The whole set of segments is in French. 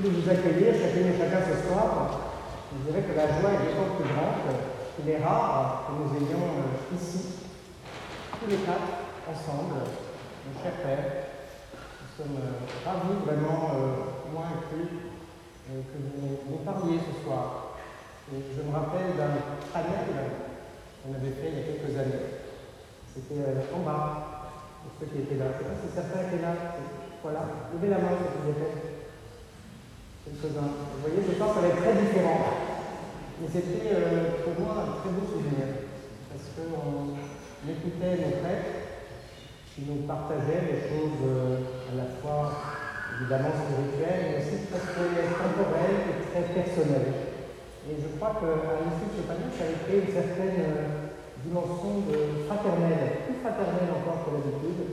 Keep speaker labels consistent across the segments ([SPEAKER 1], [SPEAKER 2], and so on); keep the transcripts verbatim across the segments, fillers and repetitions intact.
[SPEAKER 1] de vous accueillir chacune et chacun ce soir. Je dirais que la joie est d'autant plus grande qu'il est rare que nous ayons euh, ici, tous les quatre, ensemble, mon cher Père. Nous sommes euh, ravis, vraiment, euh, moi inclus, euh, que vous nous parliez ce soir. Et je me rappelle d'un panel qu'on avait fait il y a quelques années. C'était euh, en bas, pour ceux qui étaient là. Je ne sais pas si certains étaient là. Voilà, levez la main ceux qui étaient. Quelques-uns. Vous voyez, ce soir, ça va être très différent. Mais c'était euh, pour moi un très beau souvenir. Parce qu'on écoutait nos prêtres qui nous partageaient des choses euh, à la fois évidemment spirituelles, mais aussi très temporelles et très personnelles. Et je crois qu'à l'issue de ce panel, ça a été une certaine euh, dimension de fraternelle, plus fraternelle encore que d'habitude.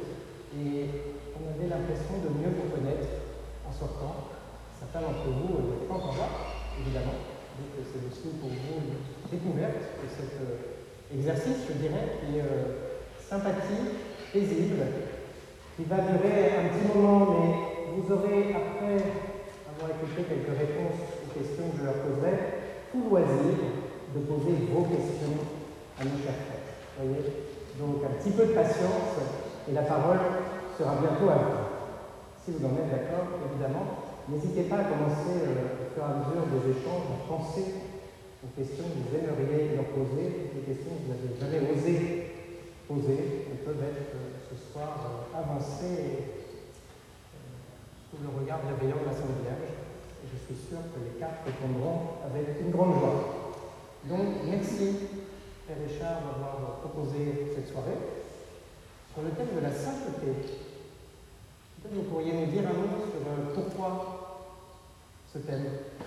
[SPEAKER 1] Et on avait l'impression de mieux vous connaître en sortant. Certains d'entre vous ne l'êtes pas encore là, évidemment. Donc c'est aussi pour vous une découverte de cet euh, exercice, je dirais, qui est euh, sympathique, paisible, qui va durer un petit moment, mais vous aurez, après avoir écouté quelques réponses aux questions que je leur poserai, tout loisir de poser vos questions à nos chers frères. Vous voyez? Donc un petit peu de patience et la parole sera bientôt à vous. Si vous en êtes d'accord, évidemment. N'hésitez pas à commencer euh, au fur et à mesure des échanges à penser aux questions que vous aimeriez leur poser, les questions que vous n'avez jamais osé poser. Elles peuvent être euh, ce soir euh, avancées euh, sous le regard bienveillant de l'assemblage. Et je suis sûr que les quatre répondront avec une grande joie. Donc, merci, Père Richard, d'avoir proposé cette soirée sur le thème de la sainteté. Peut-être vous pourriez nous dire un mot sur euh, pourquoi ce thème.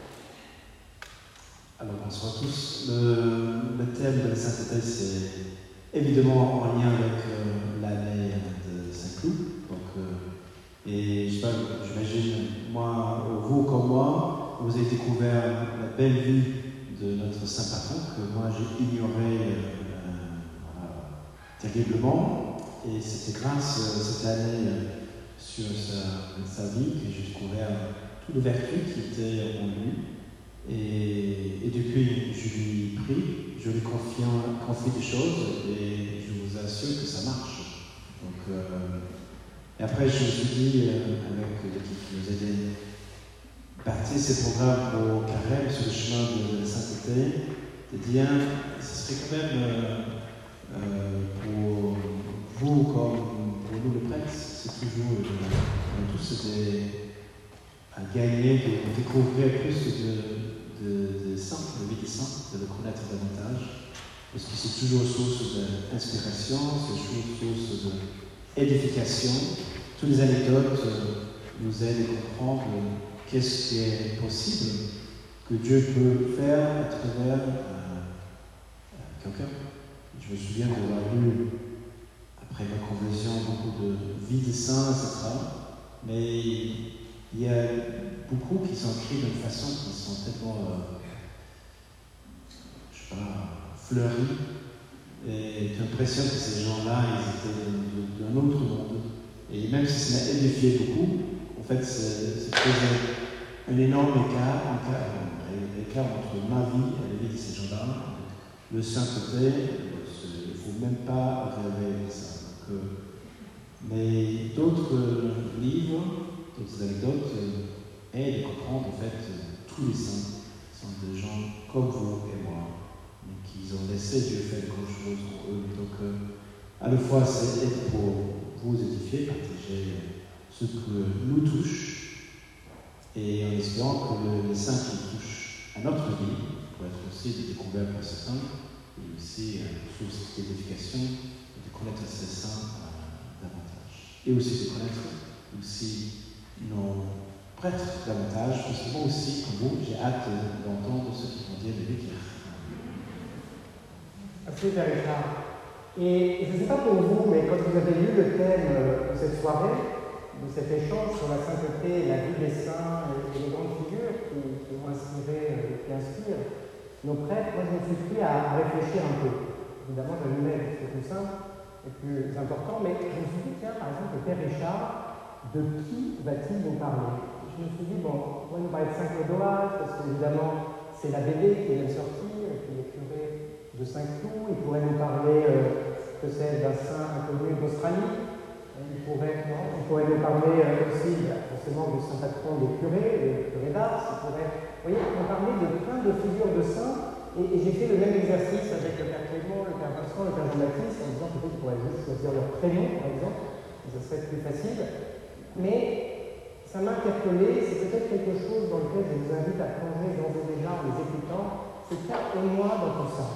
[SPEAKER 2] Alors bonsoir à tous. Le, le thème de la sainteté, c'est évidemment en lien avec euh, l'année de Saint-Cloud. Donc, euh, et je sais pas, j'imagine, moi, vous comme moi, vous avez découvert la belle vie de notre saint patron que moi j'ai ignoré euh, euh, terriblement. Et c'était grâce euh, cette année euh, sur sa, sa vie que j'ai découvert toutes les vertus qui étaient en lui. Et, et depuis, je lui prie, je lui confie, confie des choses et je vous assure que ça marche. Donc, euh, et après, je me suis dit, euh, avec l'équipe qui nous aidait, partir ces programmes au carême sur le chemin de la sainteté, de dire, ce serait quand même euh, euh, pour vous comme pour nous les prêtres, c'est toujours, euh, tous des, à gagner, de découvrir plus de, de, de saints, de vie des saints, de le connaître davantage, parce que c'est toujours source d'inspiration, c'est toujours source d'édification. Toutes les anecdotes nous aident à comprendre qu'est-ce qui est possible que Dieu peut faire à travers euh, quelqu'un. Je me souviens d'avoir lu, après ma conversion, beaucoup de vie des saints, et cetera. Mais il y a beaucoup qui sont écrits d'une façon qui sont tellement, euh, je sais pas, fleuries. Et j'ai l'impression que ces gens-là, ils étaient d'un autre monde. Et même si ça m'a édifié beaucoup, en fait, c'est un énorme écart, un écart, un écart entre ma vie et la vie de ces gens-là. Le sainteté, il ne faut même pas rêver de ça. Donc, euh, mais d'autres livres, d'autres anecdotes euh, aident à comprendre en fait euh, tous les saints sont des gens comme vous et moi, mais qui ont laissé Dieu faire de grandes choses pour eux. Donc, euh, à la fois, c'est pour vous édifier, partager ce que nous touche, et en espérant que le, les saints qui touchent à notre vie pour être aussi des découvertes pour certains, et aussi euh, source d'édification, de connaître ces saints euh, davantage. Et aussi de connaître aussi nos prêtres davantage, parce que moi aussi, comme vous, j'ai hâte d'entendre ce qu'ils vont dire de l'église.
[SPEAKER 1] Merci, Père Richard. Et je ne sais pas pour vous, mais quand vous avez lu le thème de cette soirée, de cet échange sur la sainteté, la vie des saints et les grandes figures qui, qui ont inspiré, qui inspirent nos prêtres, moi je me suis pris à réfléchir un peu. Évidemment, j'allumais ce plus simple et plus important, mais je me suis dit, tiens, par exemple, le Père Richard, de qui va-t-il nous parler? Je je me suis dit, bon, on va nous parler de Saint Clodoald, parce qu'évidemment, c'est la B D qui vient de sortir, qui est curé de Saint-Cloud. Il pourrait nous parler euh, que c'est d'un saint inconnu d'Australie. Il pourrait, non, il pourrait nous parler euh, aussi, forcément, du saint patron des curés, le curé d'Ars. Il pourrait, vous voyez, nous parler de plein de figures de saints. Et, et j'ai fait le même exercice avec le père Clément, le père Vincent, le père Jean-Baptiste, en disant peut-être qu'ils pourraient juste choisir leur prénom, par exemple. Ça serait plus facile. Mais ça m'a interpellé, c'est peut-être quelque chose dans lequel je vous invite à plonger d'ores et déjà en les écoutant, c'est car et moi dans tout ça.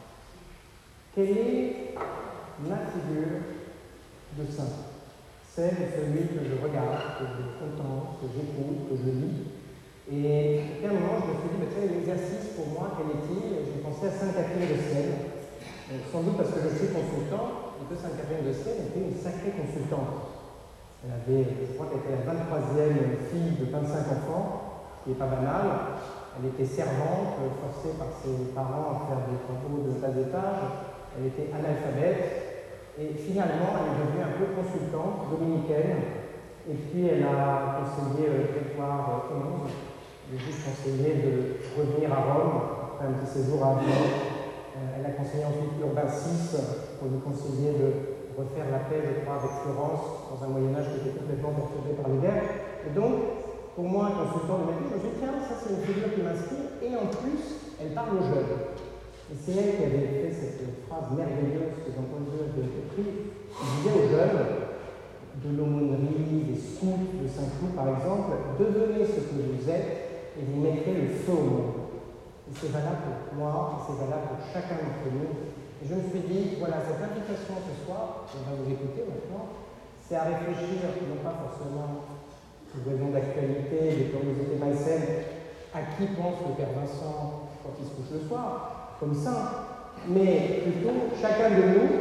[SPEAKER 1] Quelle est ma figure de saint? Celle de celui que je regarde, que je contemple, que j'écoute, que je lis. Et à un moment, je me suis dit, bah, tiens, l'exercice pour moi, quel est-il? J'ai pensé à Sainte Catherine de Sienne, sans doute parce que je suis consultant, et que Sainte Catherine de Sienne était une sacrée consultante. Elle avait, je crois qu'elle était la vingt-troisième fille de vingt-cinq enfants, ce qui n'est pas banal. Elle était servante, forcée par ses parents à faire des travaux de bas étage. Elle était analphabète. Et finalement, elle est devenue un peu consultante dominicaine. Et puis, elle a conseillé euh, Grégoire onze, le juge conseillé de revenir à Rome après un petit séjour à Avignon. Euh, elle a conseillé ensuite Urbain six pour lui conseiller de refaire la paix, je crois, avec Florence, dans un Moyen-Âge qui était complètement perturbé par les guerres. Et donc, pour moi, consultant de ma vie, je me suis dit, tiens, ça c'est une figure qui m'inspire. Et en plus, elle parle aux jeunes. Et c'est elle qui avait fait cette phrase merveilleuse que Jean-Paul deux avait écrite. Il disait aux jeunes, de l'aumônerie, des scouts de Saint-Cloud par exemple, devenez ce que vous êtes et vous mettrez le feu au monde. Et c'est valable pour moi, et c'est valable pour chacun d'entre nous. Et je me suis dit, voilà, cette invitation ce soir, on va vous écouter maintenant, c'est à réfléchir, non pas forcément pour raison d'actualité, de curiosité malsaine, à qui pense le père Vincent quand il se couche le soir, comme ça, mais plutôt chacun de nous,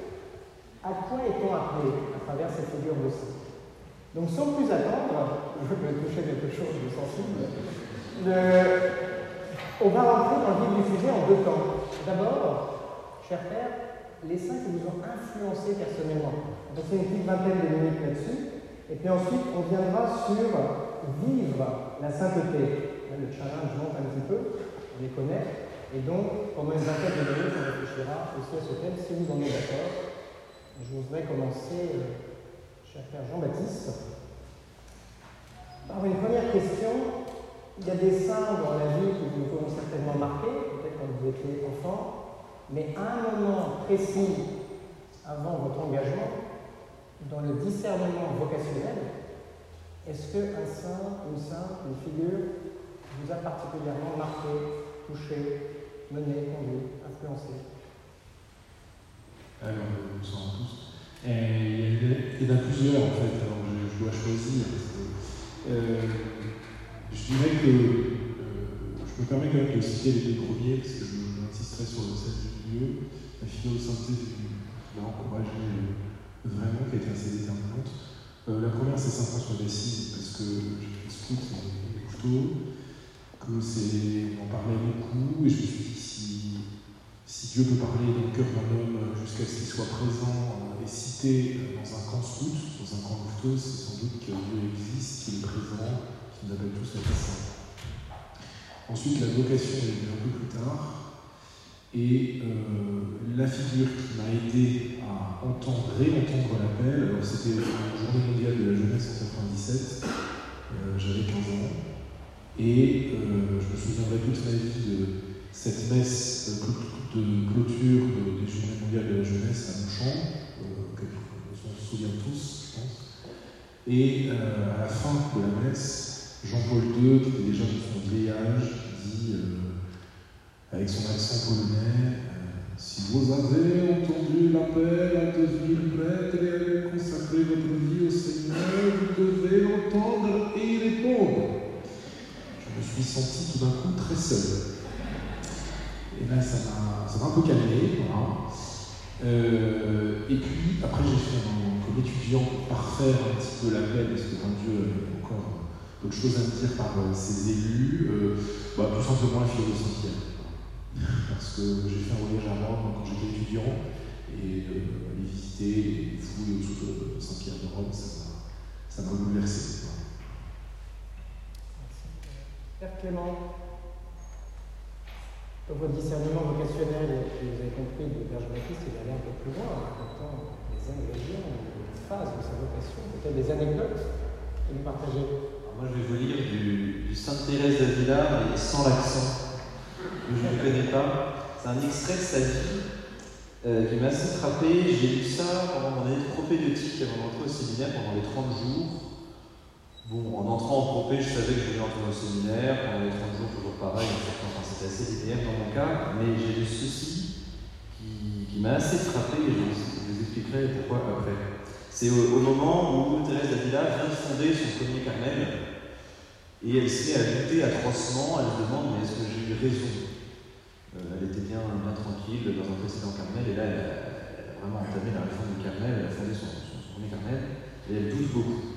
[SPEAKER 1] à quoi est-on appelé à travers cette figure de saint? Donc sans plus attendre, je vais toucher quelque chose de sensible, le... on va rentrer dans le vif du sujet en deux temps. D'abord, cher père, les saints qui vous ont influencé personnellement. On va passer une petite vingtaine de minutes là-dessus, et puis ensuite on viendra sur vivre la sainteté. Le challenge monte un petit peu, on les connaît. Et donc, pendant une vingtaine de minutes, on réfléchira aussi à ce thème, si vous en êtes d'accord. Je voudrais commencer, euh, cher père Jean-Baptiste, par une première question. Il y a des saints dans la vie qui vous ont certainement marqué, peut-être quand vous étiez enfant, mais à un moment précis, avant votre engagement, dans le discernement vocationnel, est-ce qu'un saint, une sainte, une figure vous a particulièrement marqué, touché, mené, conduit, influencé?
[SPEAKER 3] Alors, bonsoir à tous. Et il y en a plusieurs en fait, alors je, je dois choisir. Parce que, euh, je dirais que euh, je me permets quand même de citer les deux premiers, parce que je insisterai sur celle du milieu. La figure de sainteté qui m'a encouragé euh, vraiment, qui a été assez déterminante. Euh, la première, c'est Saint François d'Assise, parce que je scout les couteaux, que c'est, on en parlait beaucoup, et je me suis dit si, si Dieu peut parler dans le cœur d'un homme jusqu'à ce qu'il soit présent et cité dans un camp scout, dans un camp couteau, c'est sans doute que Dieu existe, qu'il est présent, qu'il nous appelle tous à être saints. Ensuite, la vocation est venue un peu plus tard, et euh, la figure qui m'a aidé à entendre, réentendre l'appel, alors c'était la journée mondiale de la jeunesse en quatre-vingt-dix-sept, euh, j'avais quinze ans. Et euh, je me souviendrai toute ma vie de cette messe de clôture des Journées mondiales de la jeunesse à Montchamp, euh, on se souvient tous, je pense. Et euh, à la fin de la messe, Jean-Paul deux, qui était déjà dans son vieillage, dit, euh, avec son accent polonais, euh, si vous avez entendu l'appel à devenir prêtre et à consacrer votre vie au Seigneur, vous devez entendre et y répondre. Je me suis senti tout d'un coup très seul. Et là, ça m'a, ça m'a un peu calmé. Voilà. Euh, et puis, après, j'ai fait un, comme étudiant pour parfaire un petit peu l'appel, parce que mon Dieu avait encore d'autres choses à me dire par euh, ses élus, euh, bah, tout simplement la figure de Saint-Pierre. Parce que j'ai fait un voyage à Rome quand j'étais étudiant, et euh, aller visiter et fouiller au-dessous de Saint-Pierre de Rome, ça m'a, ça m'a bouleversé. Voilà.
[SPEAKER 1] Père Clément, dans votre discernement vocationnel, que vous avez compris de Père Jean-Baptiste, il allait un peu plus loin, en racontant des ingrédients, des phases de sa vocation, peut-être des anecdotes que vous partagez.
[SPEAKER 4] Alors moi, je vais vous lire du, du Sainte Thérèse d'Avila, mais sans l'accent, que je ne connais pas. C'est un extrait de sa vie euh, qui m'a assez frappé. J'ai lu ça pendant mon année de propédeutique avant d'entrer au séminaire pendant les trente jours. Bon, en entrant en propé, je savais que je voulais entrer au séminaire. Pendant les trente jours, toujours pareil. Enfin, c'était assez linéaire dans mon cas. Mais j'ai lu ceci qui, qui m'a assez frappé et je vous, je vous expliquerai pourquoi après. C'est au, au moment où Thérèse d'Avila vient de fonder son premier Carmel et elle s'est ajoutée atrocement. Elle se demande, mais est-ce que j'ai eu raison? euh, Elle était bien, bien tranquille dans un précédent Carmel et là, elle a, elle a vraiment entamé la réforme du Carmel. Elle a fondé son, son, son premier Carmel et elle doute beaucoup.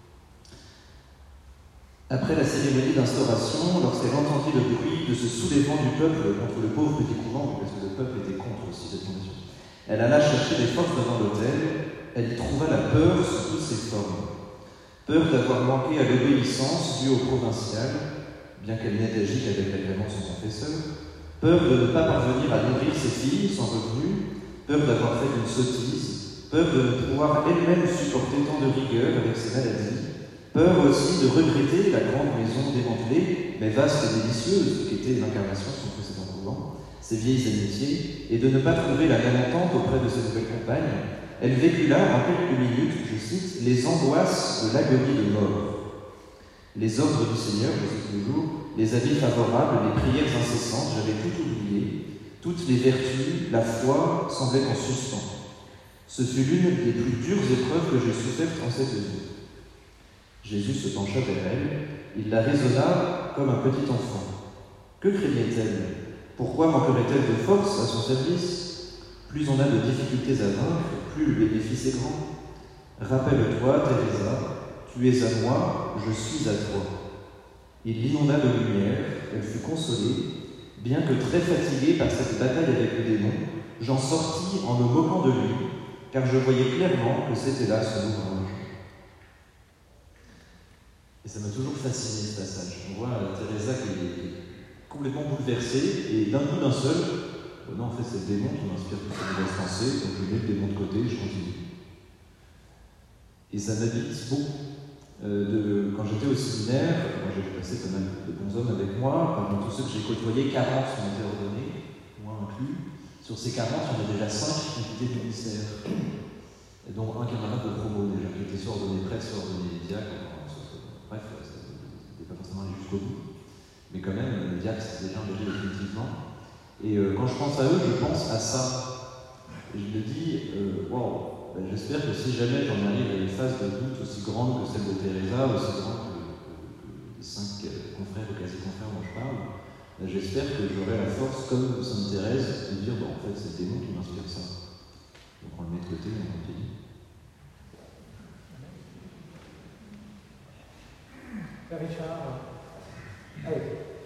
[SPEAKER 4] Après la cérémonie d'instauration, lorsqu'elle entendit le bruit de ce soulèvement du peuple contre le pauvre petit couvent, parce que le peuple était contre aussi cette fondation, elle alla chercher des forces devant l'autel. Elle y trouva la peur sous toutes ses formes. Peur d'avoir manqué à l'obéissance due au provincial, bien qu'elle n'ait agi qu'avec l'agrément de son confesseur. Peur de ne pas parvenir à nourrir ses filles sans revenu. Peur d'avoir fait une sottise. Peur de ne pouvoir elle-même supporter tant de rigueur avec ses maladies. Peur aussi de regretter la grande maison démantelée, mais vaste et délicieuse, qui était l'incarnation de son précédent couvent, ses vieilles amitiés, et de ne pas trouver la même entente auprès de ses nouvelles compagnes. Elle vécut là, en quelques minutes, je cite, les angoisses de l'agonie de mort. Les ordres du Seigneur, je cite toujours, les avis favorables, les prières incessantes, j'avais tout oublié. Toutes les vertus, la foi, semblaient en suspens. Ce fut l'une des plus dures épreuves que j'ai souffertes en cette vie. Jésus se pencha vers elle, il la raisonna comme un petit enfant. Que craignait-elle? Pourquoi manquerait-elle de force à son service? Plus on a de difficultés à vaincre, plus le bénéfice est grand. Rappelle-toi, Teresa, tu es à moi, je suis à toi. Il l'inonda de lumière, elle fut consolée, bien que très fatiguée par cette bataille avec le démon, j'en sortis en me moquant de lui, car je voyais clairement que c'était là son ouvrage. Et ça m'a toujours fasciné ce passage. On voit Teresa qui est complètement bouleversée, et d'un coup d'un seul, oh non, en fait, c'est le démon qui m'inspire toutes ces mauvaises pensées, donc je mets le démon de côté et je continue. Et ça m'habite beaucoup. Euh, de, quand j'étais au séminaire, moi j'ai passé pas mal de bons hommes avec moi, parmi tous ceux que j'ai côtoyés, quarante ont été ordonnés, moi inclus. Sur ces quarante, il y en a déjà cinq qui étaient du ministère, et dont un camarade de promo déjà, qui était soit ordonné prêtre, soit ordonné diacre. Bref, ça n'était pas forcément allé jusqu'au bout. Mais quand même, le diacre s'était déjà engagé définitivement. Et euh, quand je pense à eux, je pense à ça. Et je me dis, euh, wow, ben, j'espère que si jamais j'en arrive à une phase de doute aussi grande que celle de Teresa, aussi grande que, que, que les cinq confrères ou quasi-confrères dont je parle, ben, j'espère que j'aurai la force, comme Sainte Thérèse, de dire, bon, en fait, c'est le démon qui m'inspire ça. Donc on le met de côté et on continue.
[SPEAKER 1] Père Richard, allez.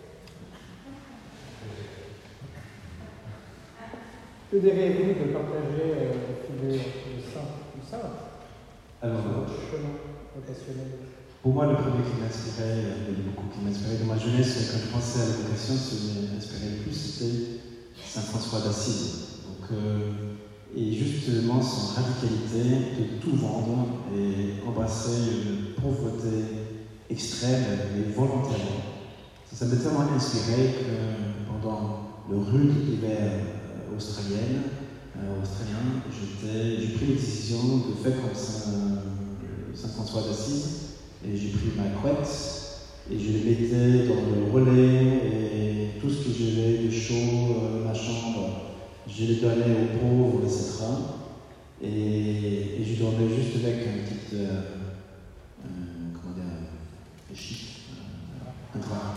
[SPEAKER 1] Que diriez-vous de partager euh, la figure du saint du saint
[SPEAKER 2] Alors,
[SPEAKER 1] votre chemin vocationnel?
[SPEAKER 2] Pour moi, le premier qui m'inspirait, il y a beaucoup qui m'inspiraient dans ma jeunesse, quand je pensais à la vocation, ce qui m'inspirait le plus, c'était Saint François d'Assise. Donc, euh, et justement, son radicalité de tout vendre et embrasser une pauvreté extrême et volontairement. Ça m'a tellement inspiré que pendant le rude hiver euh, australien, euh, australien j'ai pris la décision de faire comme Saint, euh, Saint François d'Assise, et j'ai pris ma couette et je les mettais dans le relais et tout ce que j'avais de chaud, euh, ma chambre, je les donnais aux pauvres, et cetera. Et, et je dormais juste avec un petit euh, euh, comment dire, un chic, euh, un drap.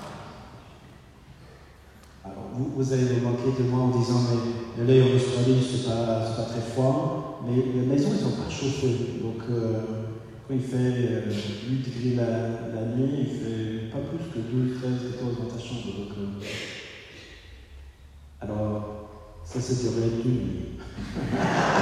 [SPEAKER 2] Alors, vous, vous allez vous moquer de moi en disant, mais le lait en Australie, c'est pas, c'est pas très froid, mais les maisons, elles ne sont pas chauffées. Donc, euh, quand il fait euh, huit degrés la, la nuit, il fait pas plus que douze, treize, quatorze dans ta chambre. Donc, euh... Alors, ça, c'est duré une nuit.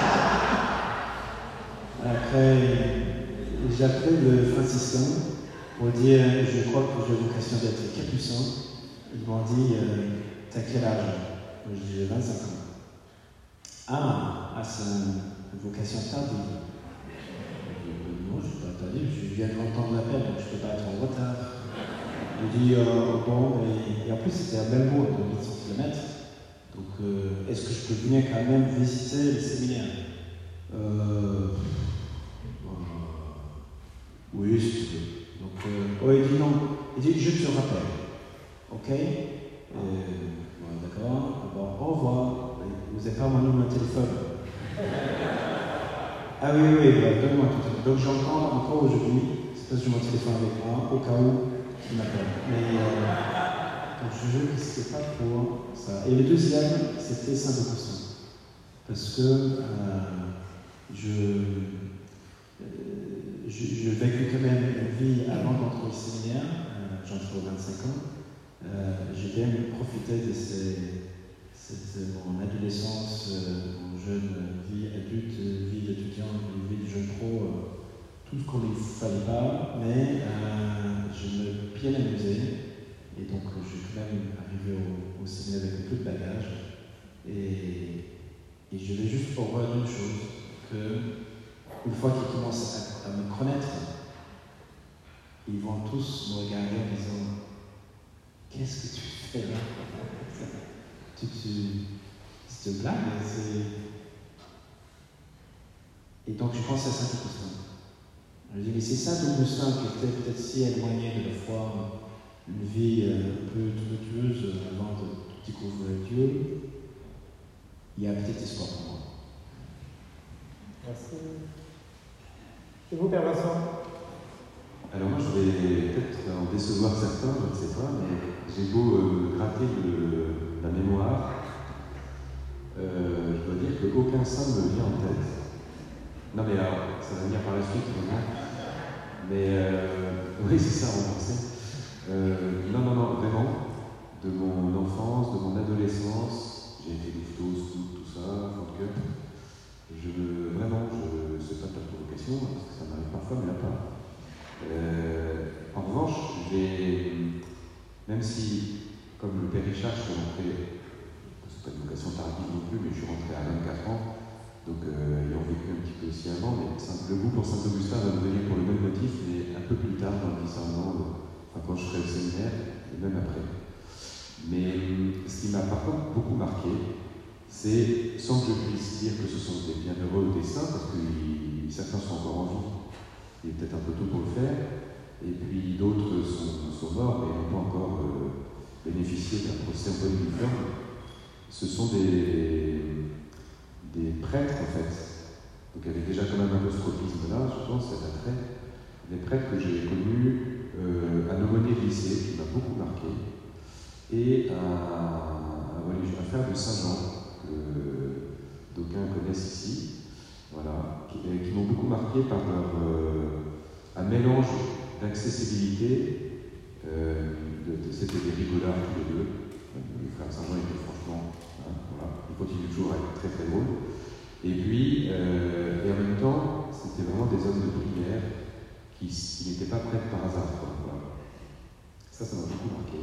[SPEAKER 2] Après, j'ai appelé le franciscain pour dire, je crois que j'ai vocation d'être capucin. Ils m'ont dit, euh, t'as quel âge? Moi, je dis, j'ai vingt-cinq ans. Ah, ah c'est une vocation tardive. Non, je ne suis pas tardive, je viens de l'entendre l'appel, donc je ne peux pas être en retard. Je dis, euh, bon, et, et en plus c'était à Belmont, de huit cents kilomètres. Donc, euh, est-ce que je peux venir quand même visiter le séminaire? euh, euh, Oui, si tu veux. Donc, euh, oh, il dit non. Il dit, je te rappelle. Ok? euh, ouais, D'accord. Bon, au revoir. Vous n'avez pas mon numéro de téléphone? Ah oui, oui, bah, donne-moi tout de suite. Donc, j'entends encore aujourd'hui, c'est parce que j'ai mon téléphone avec moi, au cas où il m'appelle. Mais, euh, donc, je jure que c'était pas pour ça. Et le deuxième, c'était Saint-Augustin. Parce que euh, je, euh, je, je vécu quand même une vie avant d'entrer au séminaire, euh, j'entre aux vingt-cinq ans. Euh, j'ai bien profité de ces, cette, mon adolescence, euh, mon jeune vie adulte, vie d'étudiant, vie de jeune pro, euh, tout ce qu'on ne fallait pas, mais euh, je me bien amusé. Et donc, je suis quand même arrivé au, au séminaire avec un peu de bagage. Et, et je vais juste pour voir une chose, que une fois qu'ils commencent à, à me connaître, ils vont tous me regarder en disant, qu'est-ce que tu fais là? tu, tu, C'est une blague, c'est... Et donc, je pense à Saint-Augustin. Je dis, mais c'est Saint-Augustin qui était peut-être si éloigné de la foi, une vie un peu tumultueuse avant de découvrir Dieu. Il y a peut-être espoir pour moi.
[SPEAKER 1] Merci. Et vous, Père Vincent?
[SPEAKER 5] Alors moi, je vais peut-être en décevoir certains, je ne sais pas, mais j'ai beau euh, gratter de la mémoire, euh, je dois dire qu'aucun saint ne me vient en tête. Non mais alors, ça va venir par la suite, vraiment. Mais euh, oui, c'est ça, en français. Euh, non, non, non, vraiment, de mon enfance, de mon adolescence, j'ai été gouffetos, scout, tout ça, fond de cœur. Je, vraiment, je ne sais pas de la provocation, parce que ça m'arrive parfois, mais là pas. Euh, en revanche, j'ai, même si, comme le Père Richard, je suis rentré, c'est pas une vocation tardive non plus, mais je suis rentré à vingt-quatre ans, donc euh, ayant vécu un petit peu aussi avant, mais le goût pour Saint-Augustin va me venir pour le même motif, mais un peu plus tard dans le discernement, enfin quand je serai au séminaire, et même après. Mais ce qui m'a par contre beaucoup marqué, c'est, sans que je puisse dire que ce sont des bienheureux ou des saints, parce que certains sont encore en vie, il est peut-être un peu tôt pour le faire, et puis d'autres sont, sont morts et n'ont pas encore euh, bénéficié d'un procès en bonne uniforme. Ce sont des, des prêtres en fait. Donc il y avait déjà quand même un peu ce tropisme-là, je pense, cet attrait. Des prêtres que j'ai connus euh, à l'aumônier de lycée, qui m'a beaucoup marqué, et à, à, à frère de Saint-Jean, que d'aucuns connaissent ici. Voilà, qui, qui m'ont beaucoup marqué par leur, euh, un mélange d'accessibilité, euh, de, de, c'était des rigolards tous les deux. Le frère Saint-Jean était franchement, hein, voilà, il continue toujours à être très très drôle. Et puis, euh, et en même temps, c'était vraiment des hommes de prière qui, qui n'étaient pas prêts par hasard. Quoi, voilà. Ça, ça m'a beaucoup marqué.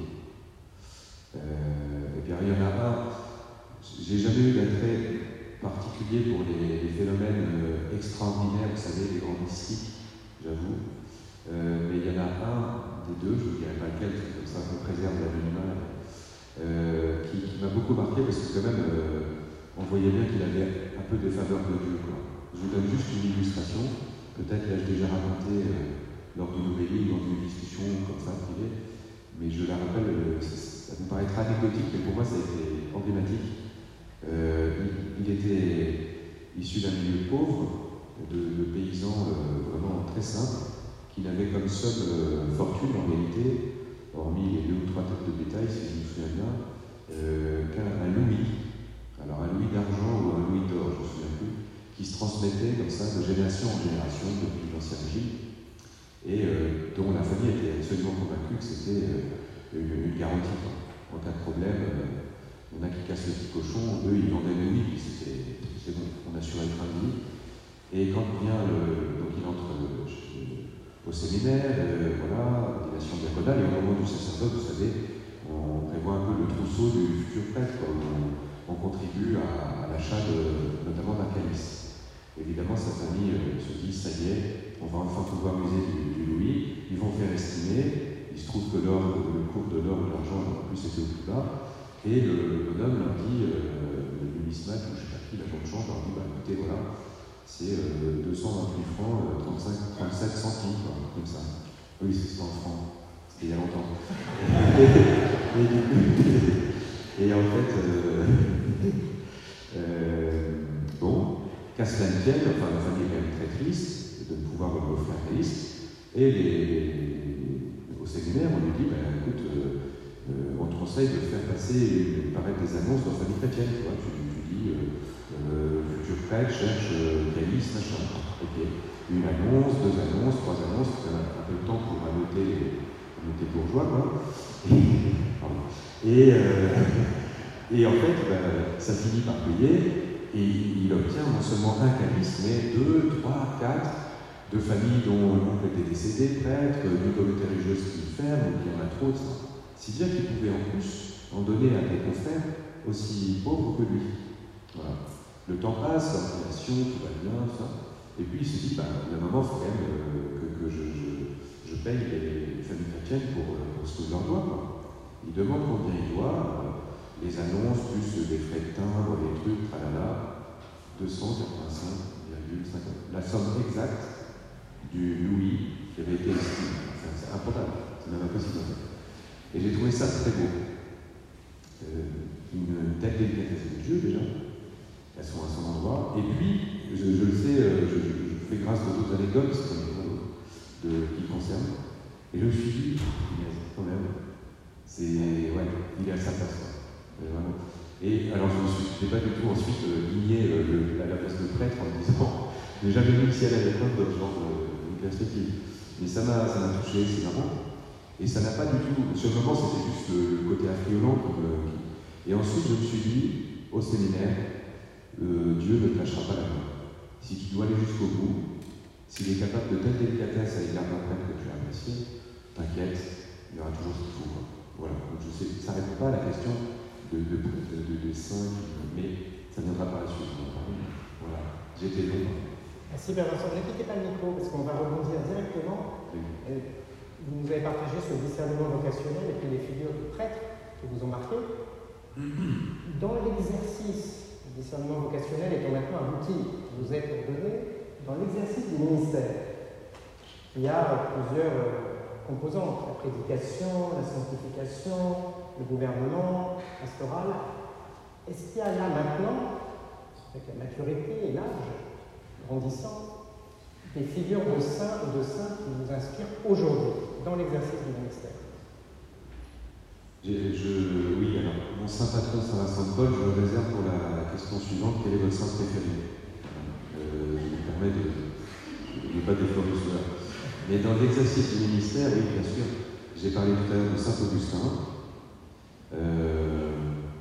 [SPEAKER 5] Euh, et puis il y en a un, j'ai jamais eu d'attrait particulier pour les, les phénomènes euh, extraordinaires, vous savez, les grands mystiques, j'avoue. Euh, mais il y en a un des deux, je ne vous dirai pas lequel, comme ça je me préserve l'anonymat, euh, qui, qui m'a beaucoup marqué parce que quand même, euh, on voyait bien qu'il avait un peu des faveurs de Dieu. Quoi. Je vous donne juste une illustration, peut-être l'ai-je déjà raconté euh, lors d'une nouvelle dans une discussion comme ça, privée, mais je la rappelle, euh, ça, ça vous paraîtra anecdotique, mais pour moi ça a été emblématique. Euh, il, il était issu d'un milieu pauvre, de, de paysans euh, vraiment très simples, qui n'avaient comme seule euh, fortune en réalité, hormis les deux ou trois têtes de bétail, si je me souviens bien, euh, qu'un louis, alors un louis d'argent ou un louis d'or, je ne me souviens plus, qui se transmettait comme ça de génération en génération depuis l'ancien régime, et euh, dont la famille était absolument convaincue que c'était euh, une, une garantie. En cas de problème, euh, on a qui cassent le petit cochon, eux ils vendaient le louis, puis c'était bon, on assurait le train de louis. Et quand vient le, donc il entre euh, au séminaire, euh, voilà, ordination diaconale, et au moment du sacerdoce, vous savez, on prévoit un peu le trousseau du futur prêtre, quoi, où on, on contribue à, à l'achat notamment d'un calice. Évidemment, sa famille euh, se dit, ça y est, on va enfin pouvoir user du, du louis, ils vont faire estimer, il se trouve que l'or, le cours de l'or et de l'argent, en plus, était au plus bas, et le, le bonhomme leur dit, euh, le numismate, ou je ne sais pas qui, l'agent de change, leur dit, bah écoutez, voilà, c'est euh, deux cent vingt-huit francs, euh, trente-cinq, trente-sept centimes, quoi, comme ça. Oui, c'est en francs, c'était il y a longtemps. et, et, et en fait, euh, euh, bon, qu'à cela ne tienne, enfin la famille est quand même très triste de ne pouvoir offrir un calice, et les, au séminaire, on lui dit, bah, écoute, euh, Euh, on te conseille de faire passer, paraître des annonces dans la famille chrétienne. Tu, vois, tu, tu dis, euh, euh, futur prêtre cherche euh, calice, machin. Ok. Une annonce, deux annonces, trois annonces, c'est un, un peu de temps pour annoter les bourgeois, quoi. Et, pardon. Et, euh, et en fait, ben, ça finit par payer, et il obtient non seulement un calice, mais deux, trois, quatre, de familles dont l'oncle était décédé, prêtre, d'une communauté religieuse qui ferme, il y en a trop, ça. Si bien qu'il pouvait en plus en donner à des confrères aussi pauvres que lui. Voilà. Le temps passe, l'organisation, tout va bien, ça. Et puis il se dit, bah, il y a un moment, il faut quand même euh, que, que je, je, je paye les familles chrétiennes pour, pour ce que je leur dois. Quoi. Il demande combien il doit, euh, les annonces, plus les frais de timbre, les trucs, tralala, deux cent quatre-vingt-cinq virgule cinquante. La somme exacte du louis qui avait été estimé. Enfin, c'est improbable, c'est même impossible. Et j'ai trouvé ça très beau. Euh, une telle délicatesse de Dieu, déjà. Elles sont à son endroit. Et puis, je, je le sais, je, je, je fais grâce à d'autres anecdotes qui me concernent. Et je me suis dit, quand même, c'est. Ouais, il est à sa place. Vraiment. Et alors, je ne me suis pas du tout ensuite euh, ligné euh, à la place de prêtre en me disant, je n'ai jamais vu le ciel à l'époque dans ce genre de, de perspective. Mais ça m'a touché, c'est marrant. Et ça n'a pas du tout. Sur le moment, c'était juste le, le côté affriolant. Euh, et ensuite, je me suis dit, au séminaire, euh, Dieu ne te lâchera pas la main. Si tu dois aller jusqu'au bout, s'il est capable de telle délicatesse à l'égard d'un prêtre que tu as apprécié, t'inquiète, il y aura toujours ce qu'il faut. Voilà. Donc je sais, ça ne répond pas à la question de, de, de, de, de saint, mais ça viendra par la suite. Voilà. J'ai été long.
[SPEAKER 1] Merci Bernard. Ne quittez pas le micro parce qu'on va rebondir directement. Oui. Euh, Vous nous avez partagé ce discernement vocationnel et puis les figures de prêtres qui vous ont marqué. Dans l'exercice du discernement vocationnel étant maintenant un outil qui vous est donné, dans l'exercice du ministère, il y a plusieurs composantes, la prédication, la sanctification, le gouvernement pastoral. Est-ce qu'il y a là maintenant, avec la maturité et l'âge grandissant, des figures de saints ou de saints qui vous inspirent aujourd'hui dans l'exercice du ministère?
[SPEAKER 5] je, je, Oui, alors, mon saint patron, Saint Vincent de Paul, je le réserve pour la question suivante, quel est votre saint préféré? euh, Je me permets de ne pas déflorer cela. Mais dans l'exercice du ministère, oui, bien sûr, j'ai parlé tout à l'heure de Saint Augustin, euh,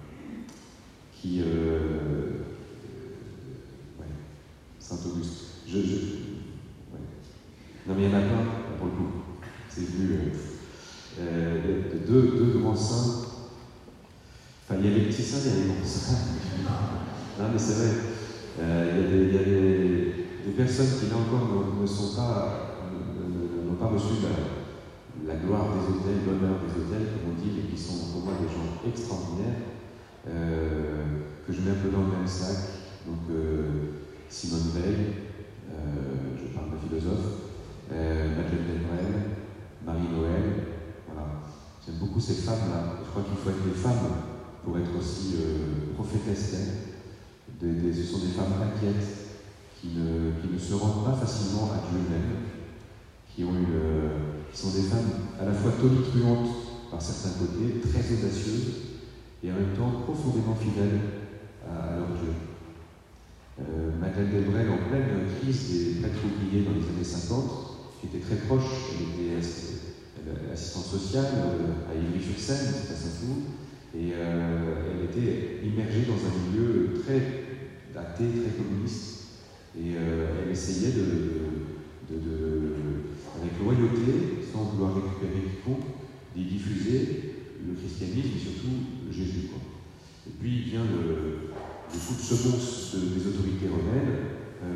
[SPEAKER 5] qui... Euh, ouais, Saint Augustin. Je, je, ouais. Non, mais il y en a plein, pour le coup. C'est vu. Euh, euh, deux, deux grands saints. Enfin, il y a les petits saints, il y a les grands saints. Non, mais c'est vrai. Euh, il y a, des, il y a des, des personnes qui, là encore, ne, ne sont pas, n'ont pas reçu la, la gloire des autels, l'honneur des autels, comme on dit, mais qui sont pour moi des gens extraordinaires, euh, que je mets un peu dans le même sac. Donc, euh, Simone Veil, euh, je parle de philosophe, euh, Madeleine Delbrel, Marie-Noël, voilà. J'aime beaucoup ces femmes-là. Je crois qu'il faut être des femmes pour être aussi euh, prophétesses d'elles. Ce sont des femmes inquiètes qui ne, qui ne se rendent pas facilement à Dieu même, qui, ont une, euh, qui sont des femmes à la fois tonitruantes par certains côtés, très audacieuses, et en même temps profondément fidèles à, à leur Dieu. Euh, Madeleine Delbrel, en pleine crise des prêtres oubliés dans les années cinquante, qui était très proche, elle était assistante sociale euh, à Ivry-sur-Seine, c'est à Saint-Cloud, et euh, elle était immergée dans un milieu très athée, très communiste, et euh, elle essayait de, de, de, avec loyauté exploiter, sans vouloir récupérer quiconque, d'y diffuser le christianisme et surtout Jésus. Quoi. Et puis vient le, le coup de semonce de, des autorités romaines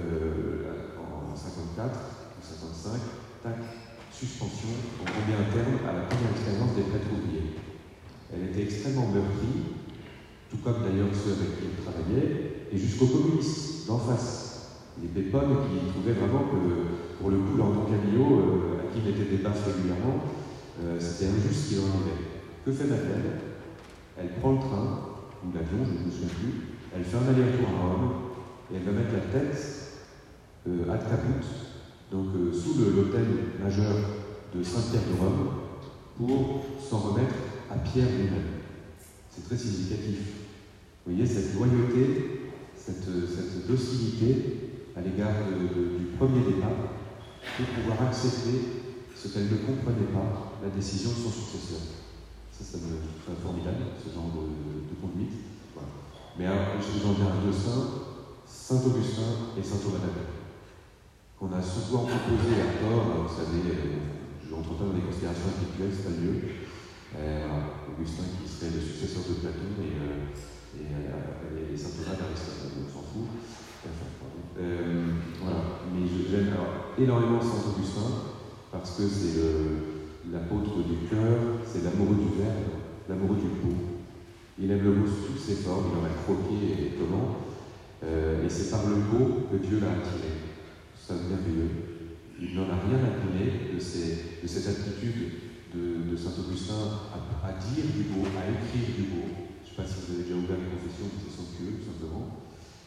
[SPEAKER 5] euh, en cinquante-quatre ou cinquante-cinq, tac, suspension, on remet un terme à la première expérience des prêtres ouvriers. Elle était extrêmement meurtrie, tout comme d'ailleurs ceux avec qui elle travaillait, et jusqu'aux communistes d'en face, les pépones qui trouvaient vraiment que, pour le coup, Lordon Camillo, euh, à qui il mettait des baffes régulièrement, euh, c'était injuste ce qu'il en arrivait. Que fait-elle? Elle prend le train, ou l'avion, je ne me souviens plus, elle fait un aller-retour à Rome, et elle va mettre la tête euh, à Caput, donc euh, sous l'autel majeur de Saint-Pierre de Rome, pour s'en remettre à Pierre lui-même. C'est très significatif. Vous voyez, cette loyauté, cette, cette docilité à l'égard de, de, du premier départ, pour pouvoir accepter ce qu'elle ne comprenait pas, la décision de son successeur. Ça, ça me fait formidable, ce genre de, de conduite. Voilà. Mais alors, j'en viens à deux saints, Saint Augustin et Saint Thomas d'Aquin, qu'on a souvent proposé à tort, vous savez, euh, j'entends dans les considérations intellectuelles, c'est pas mieux. Euh, Augustin qui serait le successeur de Platon et, euh, et, euh, et Saint Thomas d'Aristote, on s'en fout. Enfin, euh, voilà. Mais j'aime énormément Saint Augustin parce que c'est l'apôtre du cœur, c'est l'amoureux du verbe, l'amoureux du beau. Il aime le beau sous toutes ses formes, il en a croqué et comment, euh, et c'est par le beau que Dieu l'a attiré. C'est merveilleux. Il n'en a rien à donner de, ces, de cette attitude de, de Saint-Augustin à, à dire du beau, à écrire du beau. Je ne sais pas si vous avez déjà ouvert une confession, mais c'est son cœur, tout simplement.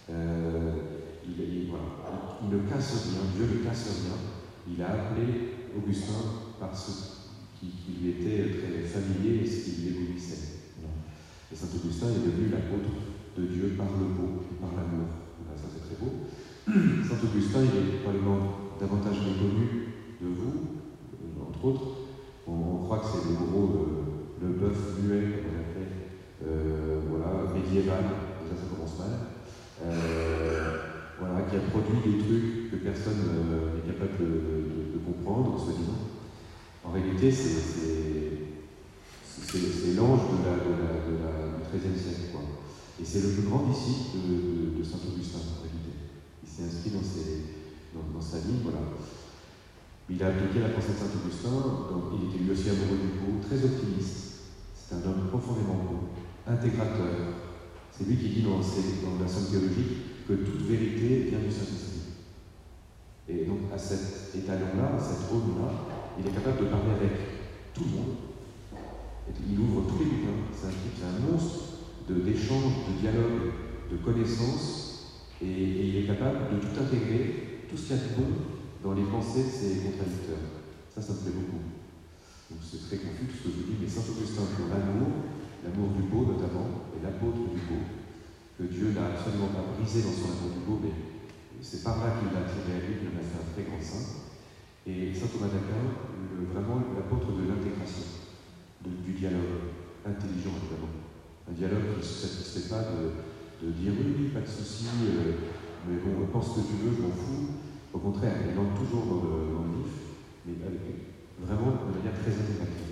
[SPEAKER 5] Euh, il, il, voilà, il, il ne casse rien, Dieu ne casse rien. Il a appelé Augustin par ce qui, qui lui était très familier et ce qui lui éblouissait. Voilà. Et Saint-Augustin est devenu l'apôtre de Dieu par le beau et par l'amour. Voilà, ça c'est très beau. Saint-Augustin, il est probablement davantage méconnu de vous, entre autres. On, on croit que c'est le gros, euh, le bœuf muet, comme on l'appelait, euh, voilà, médiéval, déjà ça commence mal, euh, voilà, qui a produit des trucs que personne euh, n'est capable de, de, de comprendre, soi-disant. En réalité, c'est l'ange de la, de la, de la, du treizième siècle, quoi. Et c'est le plus grand disciple de, de, de Saint-Augustin, en réalité. Il s'est inscrit dans, ses, dans, dans sa vie, voilà. Il a appliqué la pensée de Saint-Augustin, donc il était lui aussi amoureux du beau, très optimiste. C'est un homme profondément beau, intégrateur. C'est lui qui dit dans, ses, dans la somme théologique que toute vérité vient du Saint-Esprit. Et donc à cet étalon-là, à cette aune-là, il est capable de parler avec tout le monde. Et il ouvre tous les bouquins. C'est un type, c'est un monstre d'échanges, de, de dialogue, de connaissances, et, et il est capable de tout intégrer, tout ce qu'il y a de bon dans les pensées de ses contradicteurs. Ça, ça me plaît beaucoup. Donc c'est très confus tout ce que je vous dis, mais Saint-Augustin pour l'amour, l'amour du beau notamment, et l'apôtre du beau, que Dieu n'a absolument pas brisé dans son amour du beau, mais c'est par là qu'il l'a attiré à lui, qu'il en a fait un très grand saint. Et Saint Thomas d'Aquin, vraiment l'apôtre de l'intégration, du dialogue, intelligent évidemment. Un dialogue qui ne se satisfait pas de, de dire oui, oui, pas de souci, euh, mais bon, pense ce que tu veux, je m'en fous. Au contraire, il entre toujours dans le, dans le vif, mais avec, vraiment de manière très intégrative.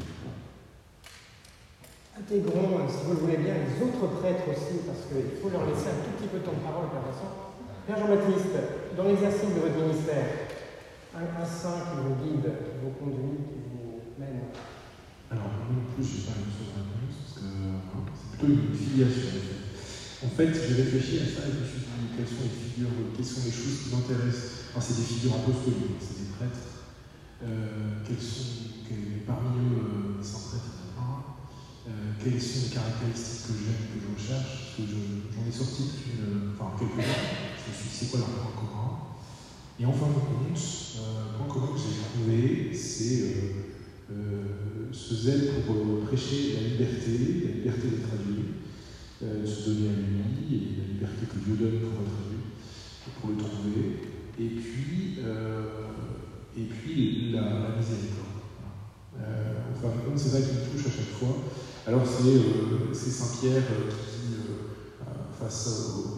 [SPEAKER 1] Intégrons, si vous le voulez bien, les autres prêtres aussi, parce qu'il faut leur laisser un tout petit peu de temps de parole, Père Vincent. Père Jean-Baptiste, dans l'exercice de votre ministère, un, un saint qui vous guide, qui vous conduit, qui vous mène.
[SPEAKER 3] Alors, moi non plus, je n'ai pas une seule réponse, parce que hein, c'est plutôt une filiation, en fait. En fait, j'ai réfléchi à ça et je me suis dit, quelles sont les figures, quelles sont les choses qui m'intéressent. Enfin, c'est des figures apostoliques, c'est des prêtres. Euh, quels sont, quels, parmi eux, euh, les saints prêtres, il y en a un. Euh, quelles sont les caractéristiques que j'aime, que je recherche, parce que j'en ai sorti une, enfin, quelques-uns. Je me suis dit, c'est quoi leur point commun? Et en fin de compte, euh, le point commun que j'ai trouvé, c'est euh, euh, ce zèle pour euh, prêcher la liberté, la liberté d'être à Dieu. Euh, se donner à lui et la liberté que Dieu donne pour être à Dieu, pour le trouver, et puis, euh, et puis la, la miséricorde. Euh, enfin, c'est ça qui me touche à chaque fois. Alors c'est euh, Saint-Pierre qui dit euh, face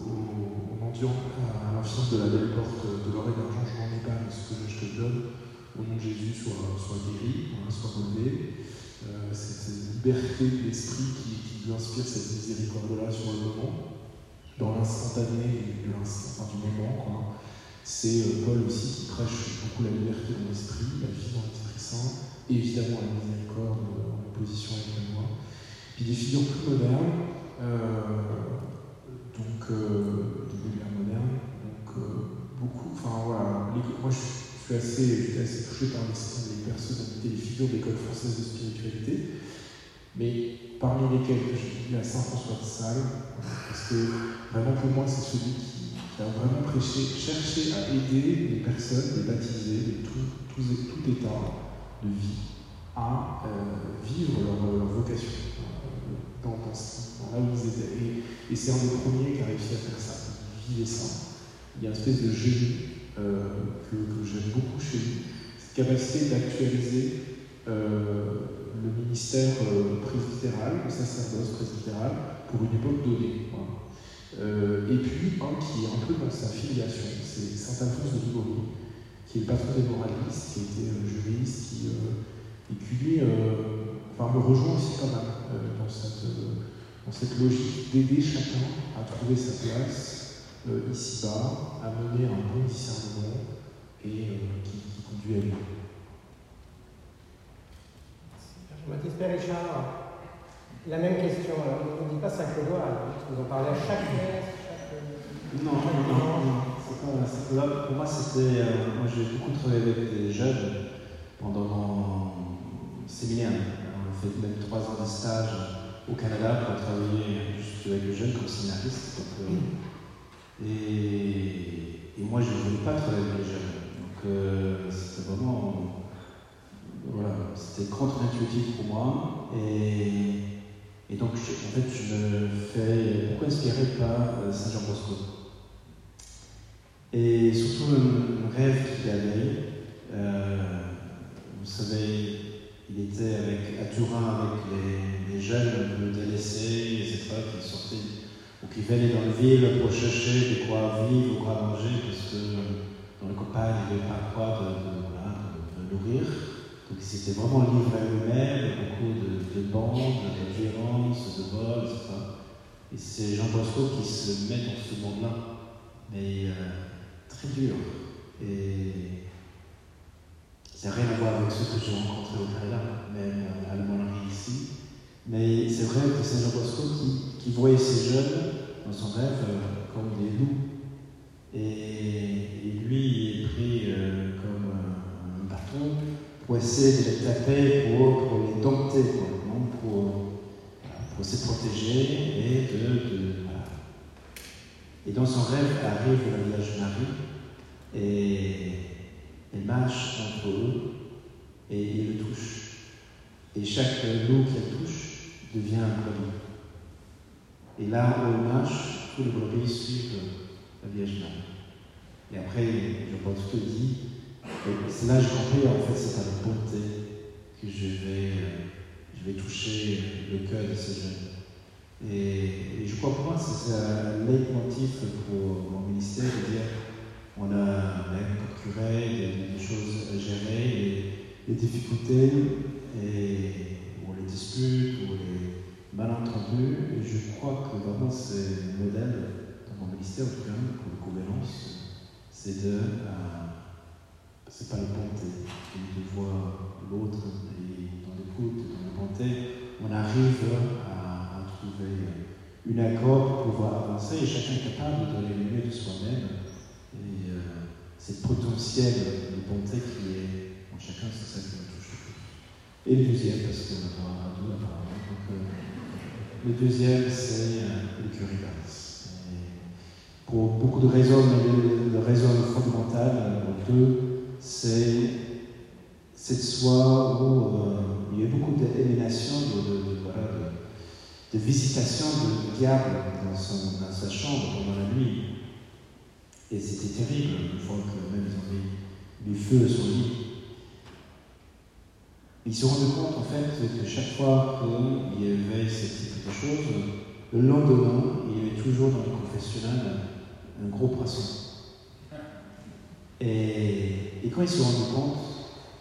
[SPEAKER 3] au, au mendiant à l'infini de la belle porte de l'or et d'argent, je n'en ai pas, mais ce que je te donne, au nom de Jésus soit, soit guéri, voilà, soit relevé. Euh, cette liberté de l'esprit qui, qui lui inspire cette miséricorde-là sur le moment, dans l'instantané de l'instant, enfin, du moment, quoi. C'est euh, Paul aussi qui prêche beaucoup la liberté dans l'esprit, la vie dans l'Esprit Saint, et évidemment la miséricorde euh, en opposition avec la loi. Puis des figures plus modernes, euh, donc euh, des débats modernes, donc euh, beaucoup, enfin voilà, les, moi je suis assez, j'étais assez touché par les, les personnes, les figures de l'école française de spiritualité, mais parmi lesquelles je dis à Saint-François de Sales, parce que vraiment pour moi c'est celui qui, qui a vraiment prêché, cherché à aider les personnes, les baptisés, de tout, tout, tout état de vie, à euh, vivre leur, leur vocation euh, dans, dans, dans là où ils étaient. Et, et c'est un des premiers qui a réussi à faire ça, il vivait ça. Il y a une espèce de génie euh, que, que j'aime beaucoup chez lui, cette capacité d'actualiser euh, le ministère euh, presbytéral, le sacerdoce presbytéral, pour une époque donnée. Voilà. Euh, et puis, un qui est un peu dans sa filiation, c'est saint Alphonse de Liguori, qui est le patron des moralistes, qui était euh, juriste, qui, euh, et qui lui euh, enfin, me rejoint aussi pas mal euh, dans, cette, euh, dans cette logique d'aider chacun à trouver sa place euh, ici-bas, à mener un bon discernement et euh, qui, qui conduit à lui.
[SPEAKER 1] Jean-Baptiste Père Richard, la même question. Alors, on ne dit pas Saint-Clodoir, vous en parlez à chaque messe, chaque.
[SPEAKER 2] Non, non, non, non. C'est pas, là, pour moi, c'était. Euh, moi, j'ai beaucoup travaillé avec des jeunes pendant mon séminaire. On a fait même trois ans de stage au Canada pour travailler juste avec les jeunes comme séminariste. Donc, euh, et, et moi, je ne voulais pas travailler avec les jeunes. Donc, euh, c'était vraiment. Voilà, c'était contre-intuitif pour moi. Et, et donc, je, en fait, je me fais beaucoup inspiré par euh, Saint Jean Bosco. Et surtout le, le rêve qu'il avait. Euh, vous savez, il était avec, à Turin avec les, les jeunes un peu délaissés, et cetera, qui sortaient, ou qui venaient dans la ville pour chercher de quoi vivre, de quoi manger, parce que dans le campagne, il n'y avait pas quoi de, de, voilà, de, de nourrir. Donc ils étaient vraiment livrés à eux-mêmes, beaucoup de, de bandes, de violence, de vols, et cetera. Et c'est Jean Bosco qui se met dans ce monde-là, mais euh, très dur. Et ça n'a rien à voir avec ceux que j'ai rencontrés au Canada, même à la monarchie ici. Mais c'est vrai que c'est Jean Bosco qui, qui voyait ces jeunes dans son rêve euh, comme des loups. Et, et lui, il est pris euh, comme euh, un bâton pour essayer de les taper, pour, pour les dompter, quoi, non pour, pour se protéger et de, de voilà. Et dans son rêve arrive la Vierge Marie et elle marche entre eux et il le touche. Et chaque loup qu'elle touche devient un brebis. Et là où elle marche, tous les brebis suivent la Vierge Marie. Et après, je pense que dit, et c'est là que j'ai compris, en fait, c'est par la bonté que je vais, je vais toucher le cœur de ces jeunes. Et, et je crois pour moi, c'est un leitmotiv pour mon ministère de dire on a même pour curé des, des choses à gérer, les, les difficultés, et, ou les disputes, ou les malentendus. Et je crois que vraiment c'est le modèle dans mon ministère, en tout cas pour le gouvernance, c'est de. Euh, c'est pas la bonté, c'est de voir l'autre et dans l'écoute, dans la bonté, on arrive à, à trouver un accord pour pouvoir avancer et chacun est capable de donner le mieux de soi-même. Et euh, cette potentiel de bonté qui est en chacun, c'est ça qui me touche le plus. Et le deuxième, parce qu'on a deux apparemment. Donc, euh, le deuxième, c'est euh, le curitas. Pour beaucoup de raisons, mais le raison fondamentale, euh, deux, c'est cette soir où euh, il y a eu beaucoup d'élimination, de, de, de, voilà, de, de visitation du diable dans, son, dans sa chambre pendant la nuit. Et c'était terrible, une fois que même ils ont mis du feu sur lui. Ils se rendaient compte en fait que chaque fois qu'il y avait ce type de choses, le lendemain, il y avait toujours dans le confessionnal un gros poisson. Et, et quand ils se rendaient compte,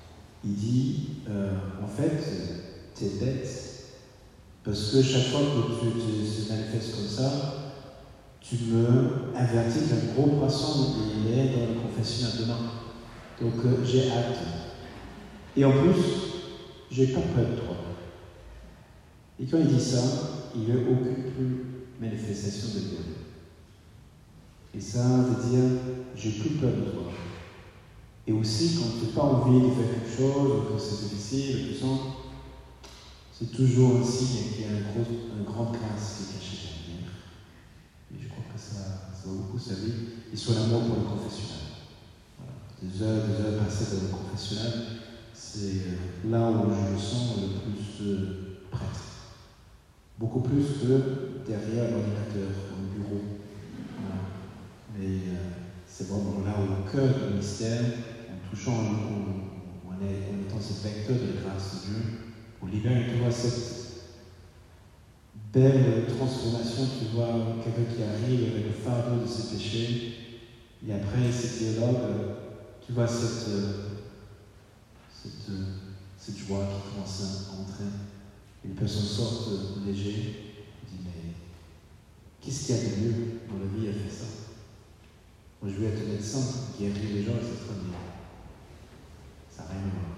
[SPEAKER 2] il dit, euh, en fait, t'es bête, parce que chaque fois que tu te manifestes comme ça, tu me avertis qu'un gros poisson il est dans le confessionnal demain. Donc euh, j'ai hâte. Et en plus, j'ai pas peur de toi. Et quand il dit ça, il n'y a aucune plus manifestation de Dieu. Et ça veut dire, j'ai plus peur de toi. Et aussi, quand tu n'as pas envie de faire quelque chose, ou que c'est difficile, tout ça, c'est toujours un signe qu'il y a un, gros, un grand grâce qui est caché derrière. Et je crois que ça, ça va beaucoup servir. Et sur l'amour pour le confessionnal. Voilà. Des heures, des heures passées dans le confessionnal, c'est là où je me sens le plus euh, prêtre. Beaucoup plus que derrière l'ordinateur, au bureau. Voilà. Mais euh, c'est vraiment là au cœur du mystère, en touchant, en, en, est, en étant ce vecteur de la grâce de Dieu, où libère, tu vois, cette belle transformation, tu vois, quelqu'un qui arrive avec le fardeau de ses péchés, et après, ce dialogue, tu vois, cette, cette, cette joie qui commence à entrer. Une personne sort léger, dit mais qu'est-ce qu'il y a de mieux dans la vie à faire ça? Moi je veux être médecin, guérir les gens et c'est très bien. Ça n'a rien à voir.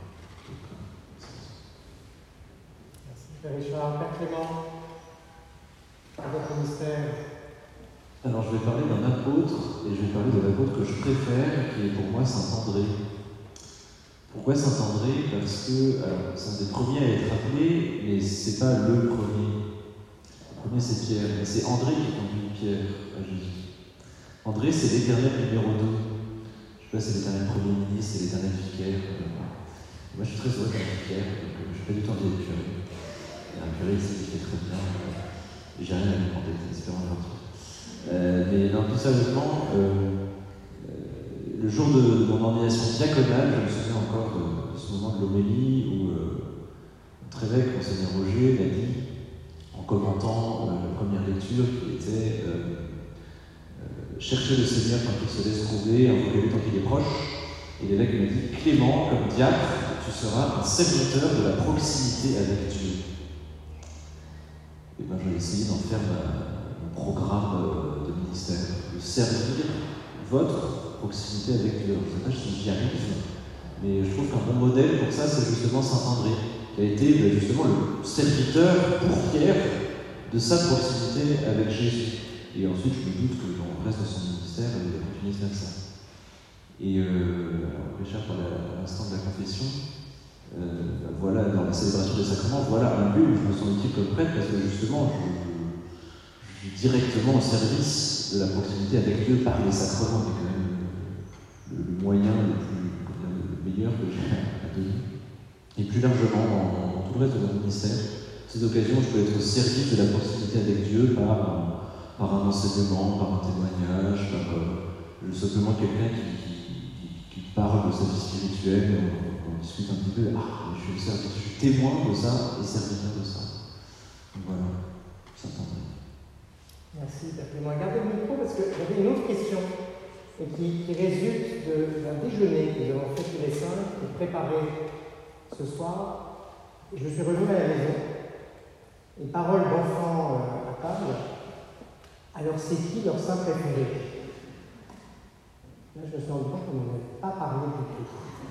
[SPEAKER 1] Merci Père Richard. Père Clément, à votre ministère.
[SPEAKER 4] Alors je vais parler d'un apôtre, et je vais parler de l'apôtre que je préfère, qui est pour moi Saint André. Pourquoi Saint André? Parce que, alors, c'est un des premiers à être appelé, mais c'est pas le premier. Le premier c'est Pierre, mais c'est André qui conduit Pierre à Jésus. André c'est l'éternel numéro deux. Je sais pas, c'est l'éternel premier ministre, c'est l'éternel vicaire. Moi je suis très heureux d'être Pierre, donc je n'ai pas du tout envie d'être curé. Il y a un curé ici qui fait très bien, j'ai rien à lui demander, espérons le retrouver. Euh, mais non, plus sérieusement, euh, euh, le jour de mon ordination diaconale, je me souviens encore de, de ce moment de l'homélie où euh, notre évêque, Monseigneur Roger, m'a dit, en commentant euh, la première lecture qui était euh, euh, chercher le Seigneur quand il se laisse trouver, invoquer-le tant qu'il est proche. Et l'évêque m'a dit, Clément, comme diacre, tu seras un serviteur de la proximité avec Dieu. Et bien, j'ai essayé d'en faire ma programme de ministère, de servir votre proximité avec Dieu. Je ne sais pas si j'y arrive, mais je trouve qu'un bon modèle pour ça, c'est justement Saint André, qui a été justement le serviteur pour Pierre de sa proximité avec Jésus. Et ensuite, je me doute que dans le reste de son ministère, il a continué à faire ça. Et euh, alors, Richard parlait à l'instant de la confession. Euh, voilà, dans la célébration des sacrements, voilà un lieu où je me sens utile comme prêtre, parce que justement, je directement au service de la proximité avec Dieu par les sacrements, qui est quand même le, le moyen le, plus, le meilleur que j'ai à donner. Et plus largement, dans, dans tout le reste de mon ministère, ces occasions, je peux être au service de la proximité avec Dieu par, par un enseignement, par un témoignage, par euh, simplement quelqu'un qui, qui, qui, qui parle de sa vie spirituelle, on, on discute un petit peu, ah, je suis, service, je suis témoin de ça et serviteur de ça. Donc voilà, ça t'entend.
[SPEAKER 1] Merci, Père Clément. Gardez le micro parce que j'avais une autre question et qui, qui résulte d'un déjeuner que nous avons fait tous les cinq et préparé ce soir. Je suis revenu à la maison et paroles d'enfants euh, à table. Alors, c'est qui leur saint préféré? Là, je me suis rendu compte qu'on n'avait pas parlé du tout.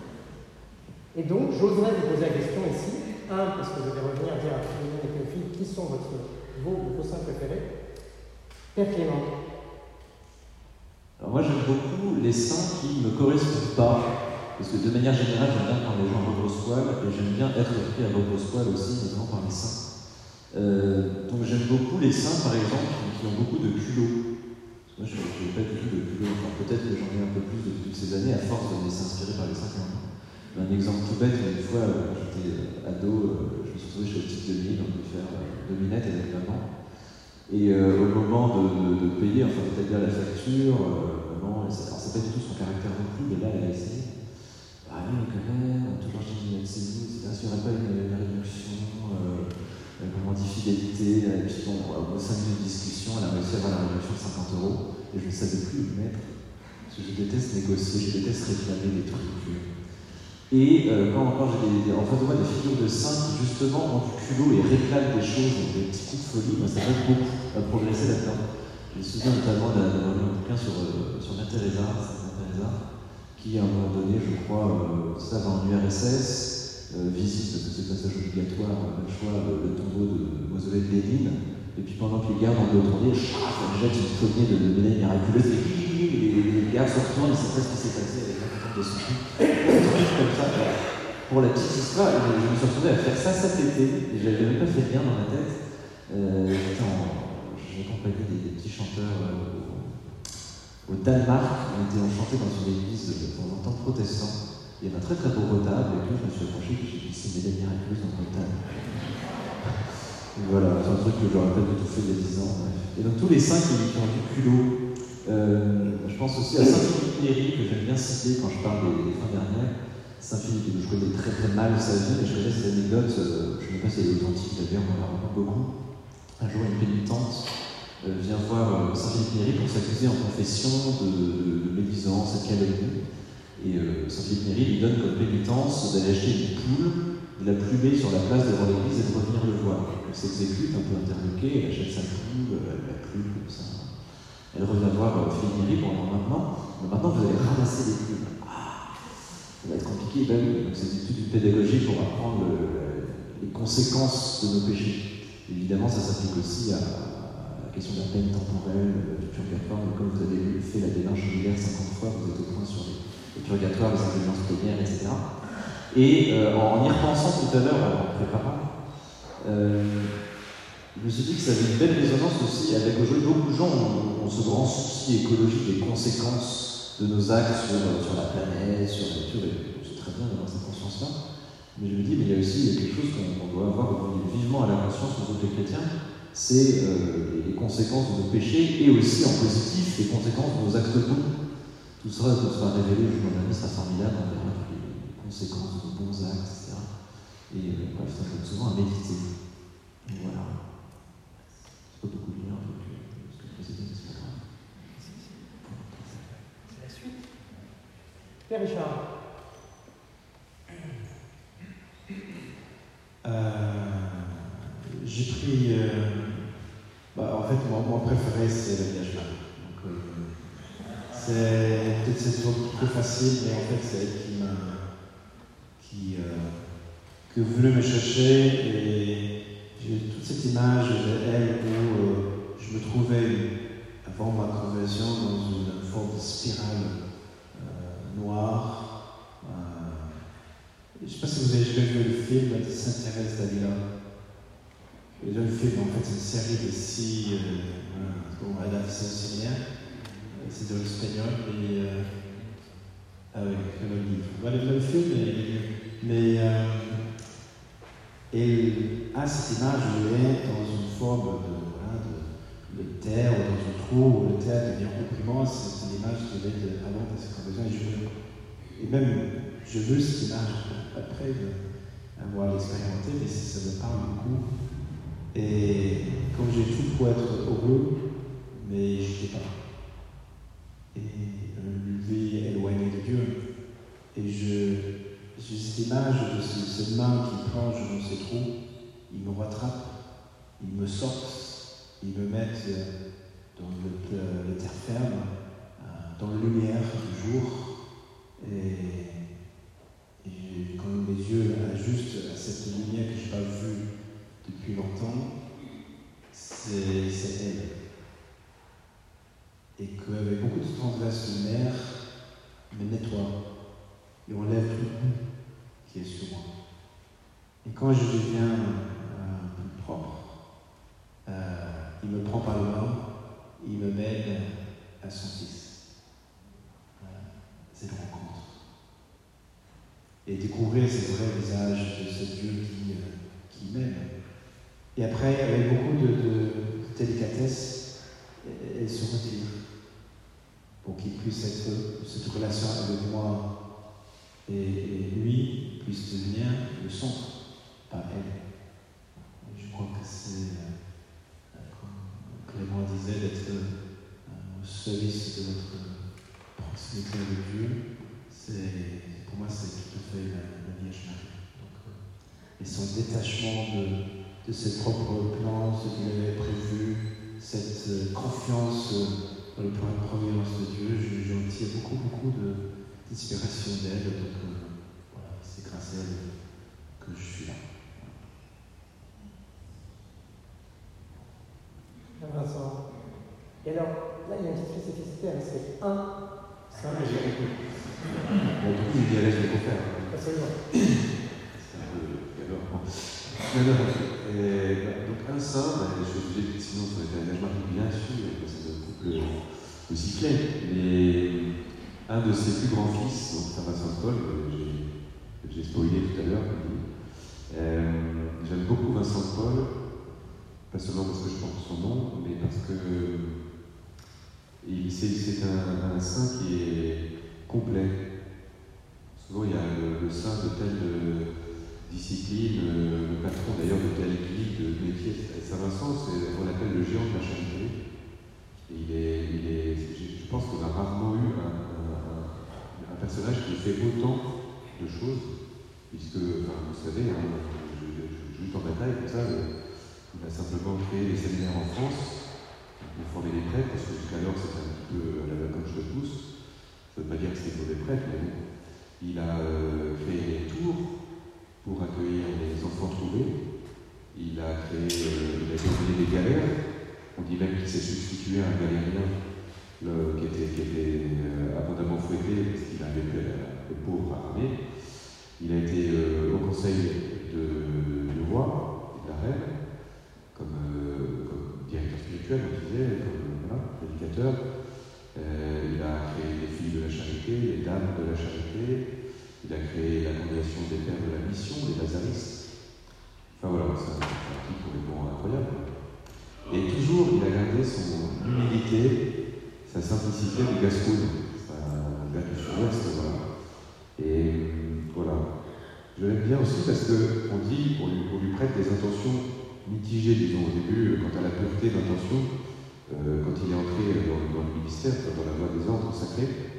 [SPEAKER 1] Et donc, j'oserais vous poser la question ici. Un, parce que je vais revenir dire à Philomène et Théophile qui sont votre, vos, vos saints préférés. Père Clément.
[SPEAKER 4] Alors moi j'aime beaucoup les saints qui ne me correspondent pas, parce que de manière générale j'aime bien quand les gens rebroussent-poil, et j'aime bien être pris à rebrousse-poil aussi, notamment par les saints. Euh, donc j'aime beaucoup les saints par exemple qui, qui ont beaucoup de culot. Moi je n'ai pas du tout de culot, enfin, peut-être que j'en ai un peu plus depuis toutes ces années à force de me laisser inspirer par les saints qui en ont. Un exemple tout bête, une fois quand j'étais ado, je me suis retrouvé chez le petit Denis, donc de faire devinette avec maman. Et euh, au moment de, de, de payer, enfin d'établir la facture, euh, maman, alors c'est pas du tout son caractère non plus, mais là elle a essayé. Ah oui, quand même, toujours chez une c'est vous, et cetera. S'il n'y aurait pas une, une réduction, euh, comment on dit, fidélité, et puis bon, au bout de cinq minutes de discussion, elle a réussi à avoir la réduction de cinquante euros, et je ne savais plus où le mettre, parce que je déteste négocier, je déteste réclamer des trucs. Et euh, quand, quand j'ai des, des, en face de moi des figures de saints qui justement ont du culot et réclament des choses, des petits coups de folie, moi ça m'aide beaucoup à progresser là-dedans. Je me souviens notamment d'avoir lu un bouquin sur, euh, sur Mère Teresa, Mère Teresa, qui à un moment donné, je crois, euh, ça va en U R S S, euh, visite, parce que c'est le passage obligatoire, pas le choix, le, le tombeau de mausolée de Lénine, et puis pendant que les gardes ont tourné, elle jette une poignée de, de médailles miraculeuses, et les, les gardes sont retournés, ils ne savent pas ce qui s'est passé avec la contente de son fils. Comme ça, pour la petite histoire, je, je me suis retrouvé à faire ça cet été, et je n'avais pas fait rien dans ma tête. Euh, J'accompagnais des, des petits chanteurs euh, au, au Danemark, on était enchantés dans une église de temps en temps protestant. Il y avait un très très beau retable, et puis je me suis approché et j'ai glissé une médaille miraculeuse dans le retable. Voilà, c'est un truc que j'aurais pas du tout fait il y a dix ans. Bref. Et donc tous les saints qui, qui ont du culot, euh, je pense aussi à Saint Philippe Néri, que j'aime bien citer quand je parle des, des fins dernières. Saint Philippe, que je connais très très mal sa vie, mais je connais cette anecdote, euh, je ne sais pas si elle est authentique d'ailleurs, on la raconte beaucoup. Un jour, une pénitente euh, vient voir euh, Saint Philippe Néri pour s'accuser en confession de, de, de médisance et de calomnie. Et euh, Saint Philippe Néri lui donne comme pénitence d'aller acheter une poule, de la plumer sur la place devant l'église et de revenir le voir. Elle s'exécute, un peu interloquée, elle achète sa poule, elle la plume comme ça. Elle revient voir euh, Philippe Néri pour dire maintenant, mais maintenant vous allez ramasser les plumes. Ah, ça va être compliqué, ben oui. Donc c'est toute une pédagogie pour apprendre le, le, les conséquences de nos péchés. Évidemment, ça s'applique aussi à, à la question de la peine temporelle, du purgatoire. Donc, comme vous avez fait la démarche ouvrière cinquante fois, vous êtes au point sur les, les purgatoires, les intelligences plénières, et cetera. Et euh, en, en y repensant tout à l'heure, en préparant, euh, je me suis dit que ça avait une belle résonance aussi avec aujourd'hui beaucoup de gens ont, ont ce grand souci écologique des conséquences de nos actes sur, sur la planète, sur la nature, et c'est très bien d'avoir cette conscience-là. Mais je me dis, mais il y a aussi quelque chose qu'on doit avoir vivement à la conscience, nous autres les chrétiens, c'est euh, les conséquences de nos péchés et aussi en positif les conséquences de nos actes bons. Tout ça tout sera révélé le jour dernier, sera formidable, on verra les conséquences de nos bons actes, et cetera. Et euh, bref, ça fait souvent à méditer. Et voilà. C'est pas beaucoup de lire, donc euh, ce que le président dit, c'est pas grave.
[SPEAKER 1] C'est la suite. Pierre Richard.
[SPEAKER 2] Euh, j'ai pris. Euh, bah, en fait, mon, mon préféré, c'est le Viage Marie. Donc, euh, c'est peut-être c'est trop facile, mais en fait, c'est elle qui m'a. qui. Euh, que voulait me chercher. Et j'ai toute cette image d'elle où euh, je me trouvais, avant ma conversion, dans une forme de spirale euh, noire. Je ne sais pas si vous avez jamais vu le film de Sainte Thérèse d'Avila. Le film, en fait, c'est une série de six. Euh, bon, elle a fait ça aussi bien. C'est de l'espagnol, mais. Euh, ah oui, c'est le livre. Voilà le film, mais. mais euh, et à cette image où elle est dans une forme de, voilà, de, de terre ou dans un trou où le terre devient opprimant, c'est une image qui va être avant de cette conversion. Et, je veux, et même, je veux cette image après d'avoir l'expérimenté, mais ça me parle beaucoup. Et comme j'ai tout pour être heureux, mais je n'étais pas. Et euh, lui éloigné de Dieu. Et je. J'ai cette image de cette main qui plonge dans ces trous, il me rattrape, il me sortent, il me met dans le, le, le terre ferme, dans la lumière du jour, et, et quand mes yeux ajustent à cette lumière que je n'ai pas vue depuis longtemps, c'est elle. Et qu'avec beaucoup de tendresse de mère, me nettoie et enlève tout le bout qui est sur moi. Et quand je deviens euh, plus propre, euh, il me prend par le main, il me mène à son fils. Voilà. C'est une rencontre. Et découvrir ce vrai visage de ce Dieu qui, euh, qui m'aime. Et après, avec beaucoup de, de, de délicatesse, elle se retire pour qu'il puisse être cette relation avec moi. Et, et lui puisse devenir le centre, pas elle. Je crois que c'est, euh, comme Clément disait, d'être euh, au service de notre proximité avec Dieu. c'est, pour moi, c'est tout à fait la, la Vierge Marie. Donc, euh, et son détachement de, de ses propres plans, ce qu'il avait prévu, cette euh, confiance euh, dans le plan de providence de Dieu, j'en tire beaucoup, beaucoup de, d'inspiration d'elle. Donc, euh, voilà, c'est grâce à elle que je suis là.
[SPEAKER 1] Vincent. Et alors, là, il y a une petite spécificité, hein, c'est un saint.
[SPEAKER 5] Ah, j'ai compris. Bon, du coup, il y a l'aise de le faire.
[SPEAKER 1] Absolument.
[SPEAKER 5] C'est un peu. Alors, bon. Non, non, et, bah, donc, un saint, bah, je suis obligé, sinon, ça aurait été un Vierge Marie, bien sûr, parce que c'est un couple de sifflet, mais un de ses plus grands fils, donc Saint Vincent de Paul, que j'ai spoilé tout à l'heure, euh, j'aime beaucoup Vincent de Paul. Pas seulement parce que je porte son nom, mais parce que il, c'est, c'est un, un saint qui est complet. Souvent, il y a le, le saint de telle discipline, le patron d'ailleurs de telle église, de métier. Saint Vincent, c'est, on l'appelle le géant de la charité. Et il est, il est, je pense qu'on a rarement eu un, un, un personnage qui fait autant de choses, puisque, enfin, vous savez, hein, je, je, je joue en bataille comme ça. Le, Il a simplement créé des séminaires en France pour former des prêtres, parce que jusqu'alors c'était un petit peu à la comme je le pousse. Ça ne veut pas dire que c'était mauvais prêtres, mais bon. Il a euh, créé des tours pour accueillir les enfants trouvés. Il a créé, euh, il a développé des galères. On dit même qu'il s'est substitué à un galérien le, qui était, qui était euh, abondamment fouetté parce qu'il avait le pauvre armé. Il a été euh, au conseil de, du roi et de la reine. Comme, euh, comme directeur spirituel, on disait, comme voilà, prédicateur. Euh, il a créé les filles de la charité, les dames de la charité. Il a créé la congrégation des pères de la mission, les lazaristes. Enfin voilà, c'est un, un type complètement incroyable. Et toujours, il a gardé son humilité, sa simplicité du Gascogne. C'est un gars du sud-ouest, voilà. Et voilà. Je l'aime bien aussi parce qu'on dit, on lui, on lui prête des intentions mitigé, disons, au début, quant à la pureté d'intention, euh, quand il est entré dans, dans le ministère, dans la voie des ordres sacrés.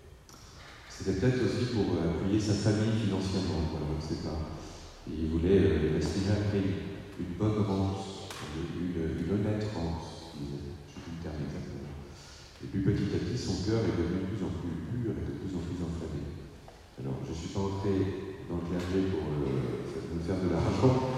[SPEAKER 5] C'était peut-être aussi pour appuyer sa famille financièrement, voilà, on ne sait pas. Et il voulait euh, respirer après une bonne rente, une, une honnête rente, je ne sais plus le terme exactement. Et puis petit à petit, son cœur est devenu de plus en plus pur et de plus en plus enflammé. Alors, je ne suis pas entré dans le clergé pour euh, me faire de l'argent.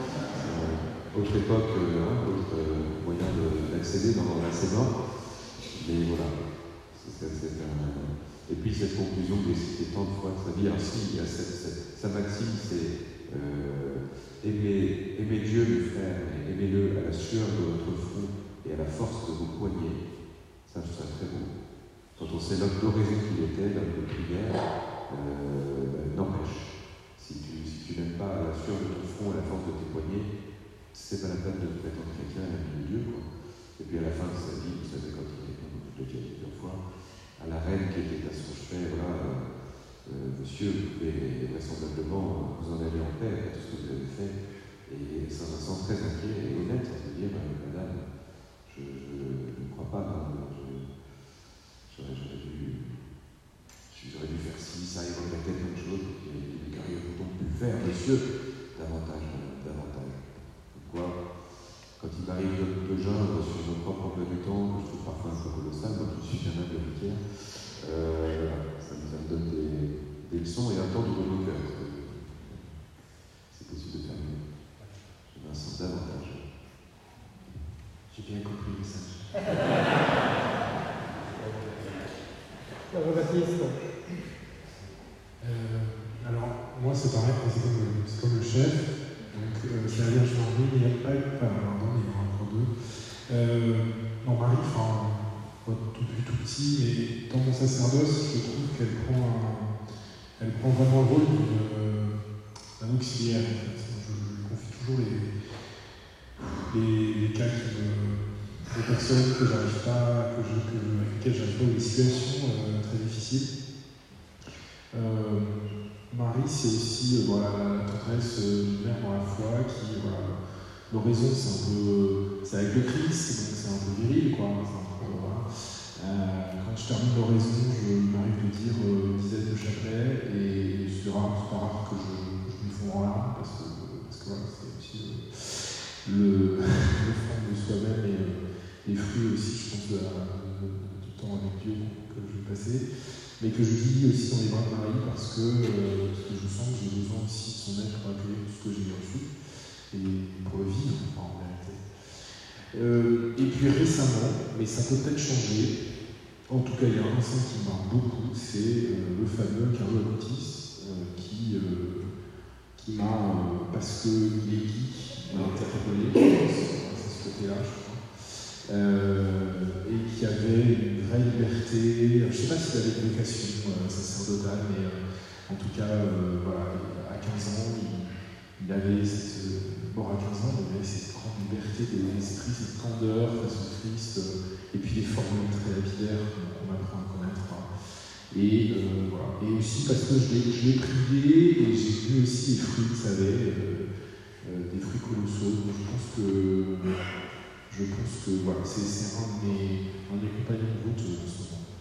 [SPEAKER 5] Autre époque, hein, autre euh, moyen de, d'accéder dans l'enseignement, mais voilà. C'est, c'est, c'est un... Et puis cette conclusion que j'ai citée tant de fois de sa vie, alors si, il y a cette, cette, sa maxime, c'est euh, aimer, aimer Dieu, mes frères, et aimez-le à la sueur de votre front et à la force de vos poignets. Ça, je trouve ça très beau. Quand on sait l'homme d'oraison qu'il était, l'homme de prière, euh, n'empêche. Si tu, si tu n'aimes pas à la sueur de ton front et à la force de tes poignets, c'est pas la peine de te mettre en chrétien et l'ami de Dieu, quoi. Et puis à la fin de sa vie, vous savez, quand il est, comme je l'ai déjà dit plusieurs fois, à la reine qui était à son chevet, voilà, euh, monsieur, vous pouvez vraisemblablement vous en aller en paix après tout ce que vous avez fait. Et Saint Vincent, très inquiet et honnête, de dire, madame, je, je, je ne crois pas, non, je, j'aurais, j'aurais, dû, j'aurais dû faire ci, ça, et regretter quelque chose, et qu'auriez-vous donc pu faire, monsieur, davantage, madame, davantage. Quoi, quand il m'arrive de, de geindre sur mon propre emploi du temps, que je trouve parfois un peu colossal, moi je suis un humble vicaire, euh, ça, ça me donne des, des leçons et un temps de bon cœur. C'est possible de faire mieux. Je m'insente davantage.
[SPEAKER 2] J'ai bien compris le message.
[SPEAKER 1] Jean-Baptiste.
[SPEAKER 3] Euh, alors, moi c'est pareil, c'est comme, c'est comme le chef. Donc, euh, c'est la Vierge Marie, il n'y a pas eu, enfin, pardon, il y en a encore deux. Euh, non, Marie, enfin, tout depuis tout petit, mais dans mon sacerdoce, je trouve qu'elle prend, un, elle prend vraiment le rôle d'un auxiliaire, en fait. Je, je lui confie toujours les, les, les cas qui me, les personnes que j'arrive pas, que je, que, avec lesquelles j'arrive pas, ou des situations euh, très difficiles. Euh, Marie, c'est aussi euh, voilà, la tendresse d'une mère dans la foi qui, voilà, l'oraison, c'est un peu, c'est avec le Christ, donc c'est un peu viril, quoi. C'est un peu, voilà. Euh, quand je termine l'oraison, je m'arrive de dire euh, une dizaine de chapelets et c'est rare, c'est pas rare que je, que je me fonde en larmes parce que, parce que voilà, c'est aussi euh, le, le fond de soi-même et euh, les fruits aussi, je pense, de la, de, du temps avec Dieu que je vais passer, mais que je vis aussi dans les bras de Marie parce que, euh, parce que je sens que j'ai besoin aussi de son aide pour accueillir tout ce que j'ai reçu et pour le vivre en réalité. Euh, et puis récemment, mais ça peut peut-être changer, en tout cas il y a un saint qui marque beaucoup, c'est euh, le fameux Carlo Acutis euh, qui, euh, qui m'a, euh, parce qu'il est geek, m'a interpellé, c'est ce côté-là je crois, euh, et qui avait une vraie liberté, je ne sais pas s'il avait une vocation euh, sacerdotale, mais euh, en tout cas euh, voilà, à quinze ans il, il avait cette, bon, à quinze ans il avait cette grande liberté de l'esprit, cette candeur face au Christ, euh, et puis les formules très lapidaires qu'on apprend à connaître. Hein. Et, euh, voilà. Et aussi parce que je l'ai prié et j'ai vu aussi les fruits, vous savez, euh, euh, des fruits colossaux. Donc je pense que, je pense que voilà, c'est un de mes, un de mes compagnons de route en ce moment.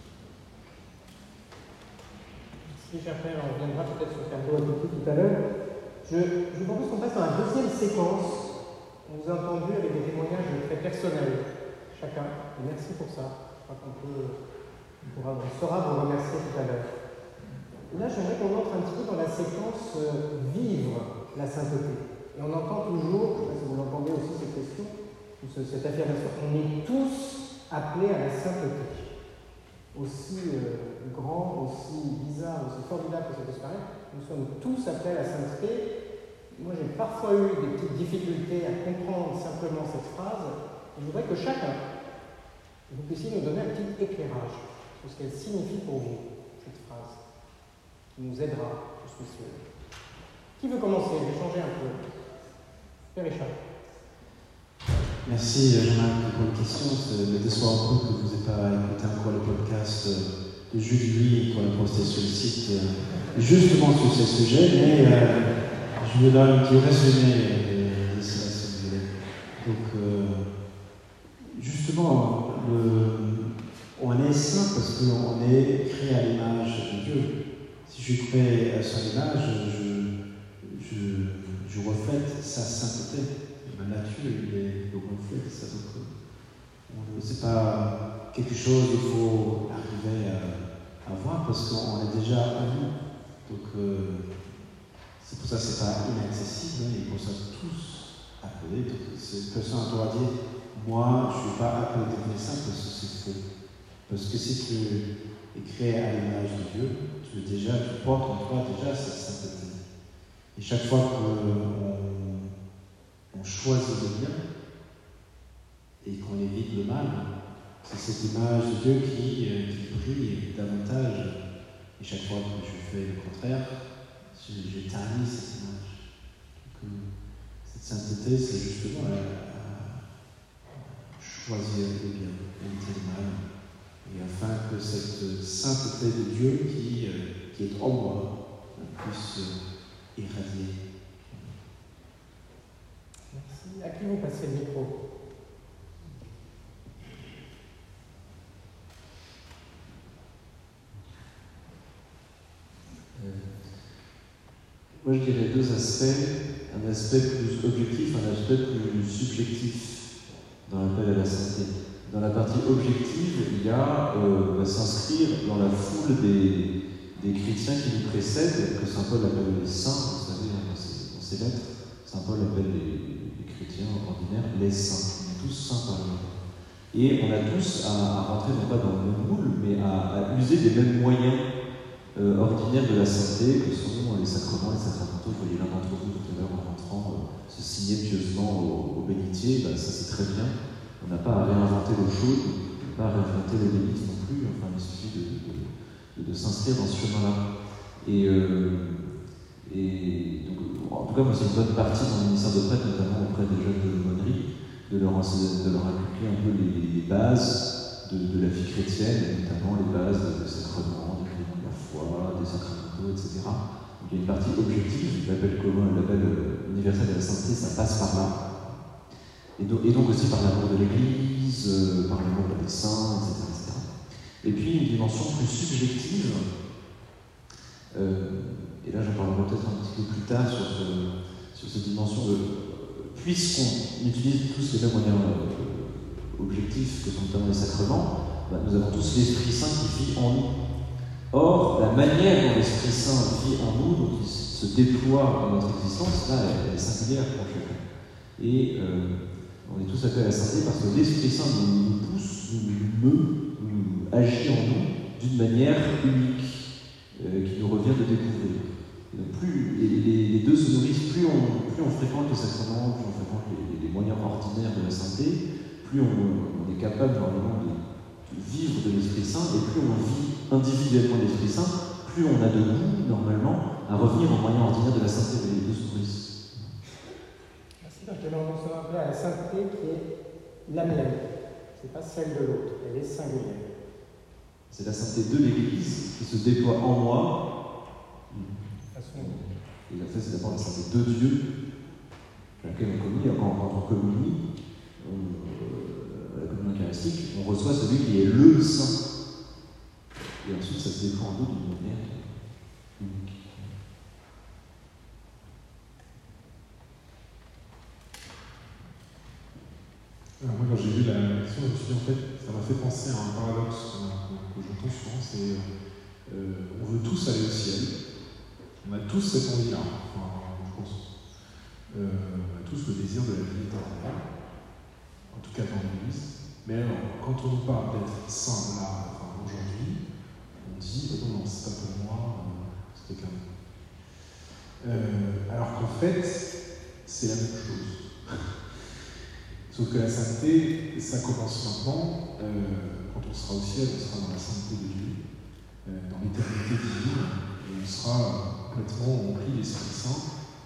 [SPEAKER 1] Merci, cher frère. On reviendra peut-être sur Carlo Acutis tout à l'heure. Je, je vous propose qu'on passe dans la deuxième séquence. On vous a entendu avec des témoignages très personnels, chacun, et merci pour ça. Je crois qu'on peut, on, pourra, on saura vous remercier tout à l'heure. Là, j'aimerais qu'on entre un petit peu dans la séquence euh, vivre la sainteté. Et on entend toujours, je ne sais pas si vous entendez aussi cette question, cette affirmation, on est tous appelés à la sainteté. Aussi euh, grand, aussi bizarre, aussi formidable que ça puisse paraître, nous sommes tous appelés à la sainteté. Moi, j'ai parfois eu des petites difficultés à comprendre simplement cette phrase. Et je voudrais que chacun, vous puissiez nous donner un petit éclairage sur ce qu'elle signifie pour vous, cette phrase, qui nous aidera, je suis sûr. Qui veut commencer? Je vais changer un peu. Père Richard.
[SPEAKER 2] Merci Jean-Marc pour la question. Me déçoit un peu que vous n'ayez pas écouté encore le podcast de Jules Louis pour la poster sur le site, justement sur ce sujet, mais euh, je vous donne un petit résumé de, de cela, si vous voulez. Donc, euh, justement, le, on est saint parce qu'on est créé à l'image de Dieu. Si je suis créé à son image, je, je, je reflète sa sainteté. Ma nature, il est le reflet de ça. Donc, c'est pas quelque chose qu'il faut arriver à, à voir parce qu'on est déjà à nous. Donc, euh, c'est pour ça que c'est pas inaccessible, hein, ils sont tous appelés. Donc, cette personne pourra dire, moi, je ne suis pas appelé à devenir saint parce que c'est faux. Parce que si tu es créé à l'image de Dieu, tu es déjà, tu portes en toi déjà cette sainteté. Et chaque fois qu'on on choisit le bien et qu'on évite le mal, c'est cette image de Dieu qui, qui brille davantage. Et chaque fois que je fais le contraire, je, je tarie cette image. Donc, cette sainteté, c'est justement à, à choisir le bien, éviter le mal, et afin que cette sainteté de Dieu qui, qui est en moi puisse irradier.
[SPEAKER 1] Merci. À qui vous passez le micro?
[SPEAKER 4] euh, Moi je dirais deux aspects, un aspect plus objectif, un aspect plus subjectif dans l'appel à la sainteté. Dans la partie objective, il y a euh, va s'inscrire dans la foule des, des chrétiens qui nous précèdent, que saint Paul appelle les saints, vous savez, dans ses, dans ses lettres. Saint Paul appelle les, les chrétiens ordinaires les saints. On est tous saints par lui. Et on a tous à, à rentrer non pas dans le même moule, mais à, à user des mêmes moyens euh, ordinaires de la sainteté, que sont les sacrements, les sacramentaux. Vous voyez l'un d'entre vous tout à l'heure en rentrant euh, se signer pieusement au, au bénitier, ben, ça c'est très bien. On n'a pas à réinventer l'eau chaude, on n'a pas à réinventer les bénites non plus. Enfin, il suffit de, de, de, de s'inscrire dans ce chemin-là. Et, euh, et donc, en tout cas, moi, c'est une bonne partie dans le ministère de prêtre, notamment auprès des jeunes de l'aumônerie, de leur, de leur inculquer un peu les, les bases de, de la vie chrétienne, notamment les bases des sacrements, de la foi, des sacramentaux, et cetera. Donc, il y a une partie objective, l'appel commun, l'appel universel de la sainteté, ça passe par là. Et donc, et donc aussi par l'amour de l'Église, euh, par l'amour des saints, et cetera, et cetera. Et puis une dimension plus subjective, euh, et là j'en parlerai peut-être un petit peu plus tard sur, ce, sur cette dimension de, puisqu'on utilise tous les mêmes moyens euh, objectifs que sont notamment les sacrements, bah, nous avons tous l'Esprit Saint qui vit en nous. Or, la manière dont l'Esprit Saint vit en nous, dont il se déploie dans notre existence, là, elle est singulière pour chacun. Et euh, on est tous appelés à la sainteté parce que l'Esprit Saint nous, nous pousse, nous meut, nous agit en nous d'une manière unique, euh, qui nous revient de découvrir. Et donc plus les, les, les deux se nourrissent, plus on, plus on fréquente les sacrements, plus on fréquente les, les moyens ordinaires de la sainteté, plus on, on est capable vraiment de, de vivre de l'Esprit Saint, et plus on vit individuellement l'Esprit Saint, plus on a de goût, normalement, à revenir aux moyens ordinaires de la sainteté. Les deux se nourrissent.
[SPEAKER 1] Merci, donc on se rappelle à la sainteté qui est la mienne. Ce n'est pas celle de l'autre, elle est singulière.
[SPEAKER 4] C'est la sainteté de l'Église qui se déploie en moi. Et la fait, c'est d'abord la sainteté de Dieu, à laquelle on communie. Quand, quand on communie, on, euh, la communion eucharistique, on reçoit celui qui est le Saint. Et ensuite, ça se déploie en nous d'une manière unique.
[SPEAKER 3] Alors moi, quand j'ai vu la lecture, je me suis dit, en fait, ça m'a fait penser à un paradoxe que, que j'entends souvent, c'est euh, on veut tous aller au ciel, on a tous cette envie-là, enfin, je pense, euh, on a tous le désir de la vie éternelle, en tout cas dans l'Église, mais alors, quand on nous parle d'être saint là, enfin, aujourd'hui, on dit, oh non, non, c'est pas pour moi, euh, c'est quelqu'un d'autre. Euh, alors qu'en fait, c'est la même chose. Sauf que la sainteté, ça commence maintenant. Euh, quand on sera au ciel, on sera dans la sainteté de Dieu, euh, dans l'éternité divine, et on sera complètement rempli d'Esprit Saint.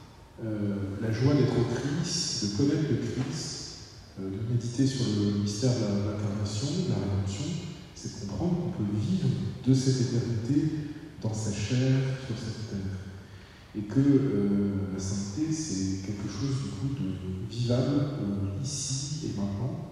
[SPEAKER 3] Euh, la joie d'être au Christ, de connaître le Christ, euh, de méditer sur le mystère de l'incarnation, de la rédemption, c'est comprendre qu'on peut vivre de cette éternité dans sa chair, sur cette terre. Et que euh, la sainteté, c'est quelque chose du coup de vivable euh, ici et maintenant,